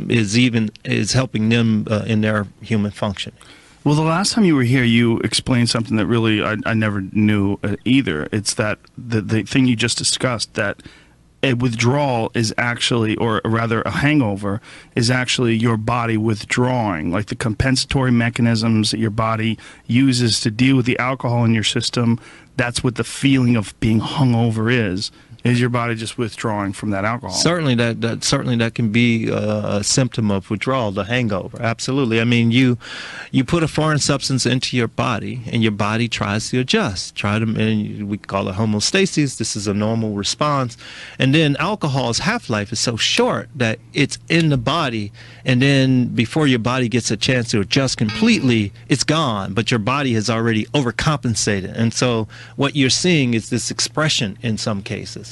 is helping them in their human functioning. Well, the last time you were here, you explained something that really I never knew either. It's that the thing you just discussed, that a withdrawal is actually, or rather a hangover, is actually your body withdrawing, like the compensatory mechanisms that your body uses to deal with the alcohol in your system. That's what the feeling of being hungover is your body just withdrawing from that alcohol. Certainly that can be a symptom of withdrawal, the hangover. Absolutely. You put a foreign substance into your body, and your body tries to adjust. And we call it homeostasis. This is a normal response. And then alcohol's half-life is so short that it's in the body, and then before your body gets a chance to adjust completely, it's gone. But your body has already overcompensated. And so what you're seeing is this expression in some cases.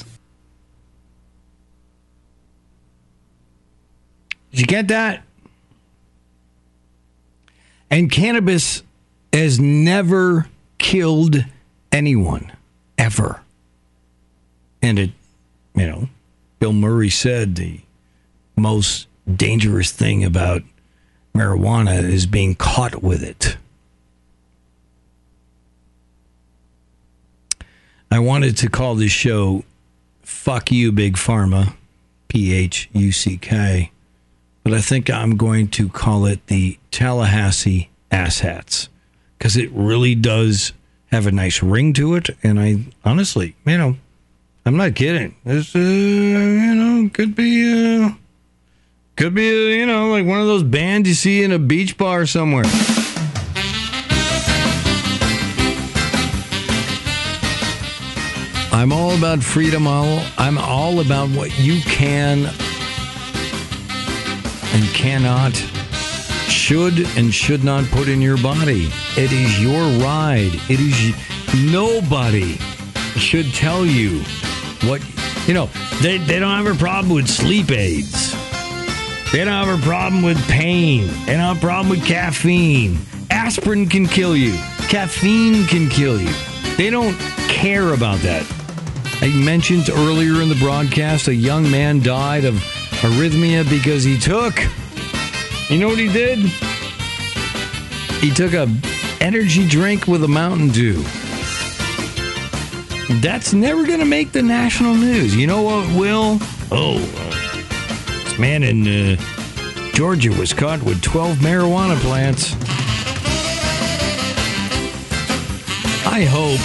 Did you get that? And cannabis has never killed anyone, ever. And it, Bill Murray said the most dangerous thing about marijuana is being caught with it. I wanted to call this show fuck you, Big Pharma, PHUCK. But I think I'm going to call it the Tallahassee Asshats, because it really does have a nice ring to it. And I honestly, I'm not kidding. This, could be, like one of those bands you see in a beach bar somewhere. I'm all about freedom. I'm all about what you can and cannot, should and should not put in your body. It is your ride. It is nobody should tell you what, they don't have a problem with sleep aids. They don't have a problem with pain. They don't have a problem with caffeine. Aspirin can kill you. Caffeine can kill you. They don't care about that. I mentioned earlier in the broadcast a young man died of arrhythmia because he took, you know what he did? He took a energy drink with a Mountain Dew. That's never going to make the national news. You know what will? This man in Georgia was caught with 12 marijuana plants. I hope,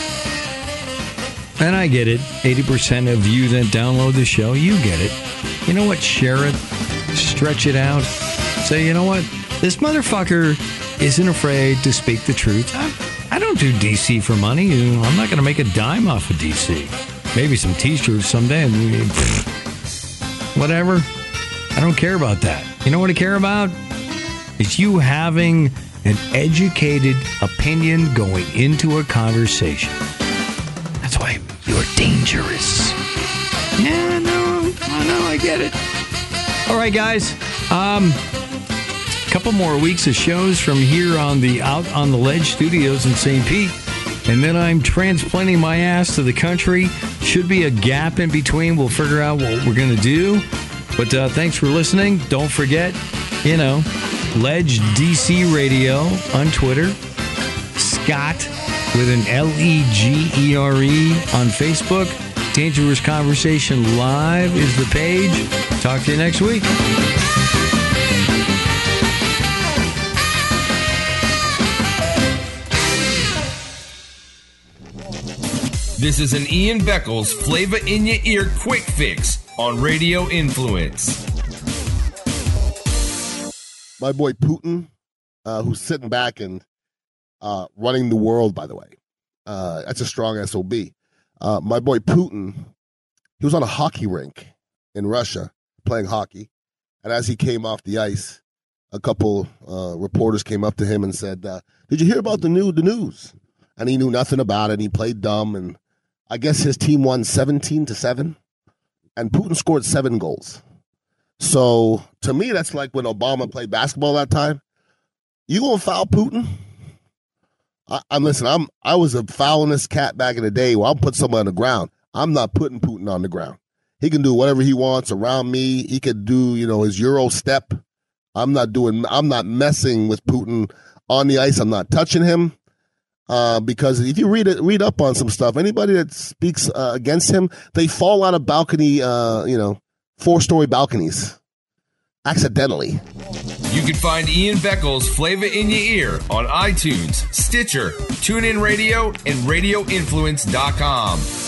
and I get it, 80% of you that download the show, you get it. You know what? Share it. Stretch it out. Say, you know what? This motherfucker isn't afraid to speak the truth. I don't do DC for money. I'm not going to make a dime off of DC. Maybe some t-shirts someday. Whatever. I don't care about that. You know what I care about? Is you having an educated opinion going into a conversation. That's why you're dangerous. Yeah, I know, I get it. All right, guys. Couple more weeks of shows from here on the Out on the Ledge studios in St. Pete. And then I'm transplanting my ass to the country. Should be a gap in between. We'll figure out what we're going to do. But thanks for listening. Don't forget, Ledge DC Radio on Twitter. Scott with an Legere on Facebook. Dangerous Conversation Live is the page. Talk to you next week. This is an Ian Beckles Flavor in Your Ear Quick Fix on Radio Influence. My boy Putin, who's sitting back and running the world, by the way. That's a strong SOB. My boy Putin, he was on a hockey rink in Russia playing hockey. And as he came off the ice, a couple reporters came up to him and said, did you hear about the news? And he knew nothing about it. He played dumb. And I guess his team won 17-7. And Putin scored 7 goals. So to me, that's like when Obama played basketball that time. You gonna foul Putin? I was a foulness cat back in the day where I'll put someone on the ground. I'm not putting Putin on the ground. He can do whatever he wants around me. He could do, his Euro step. I'm not messing with Putin on the ice. I'm not touching him. Because if you read up on some stuff, anybody that speaks against him, they fall out of balcony, 4-story balconies accidentally. You can find Ian Beckles' Flavor in Your Ear on iTunes, Stitcher, TuneIn Radio, and RadioInfluence.com.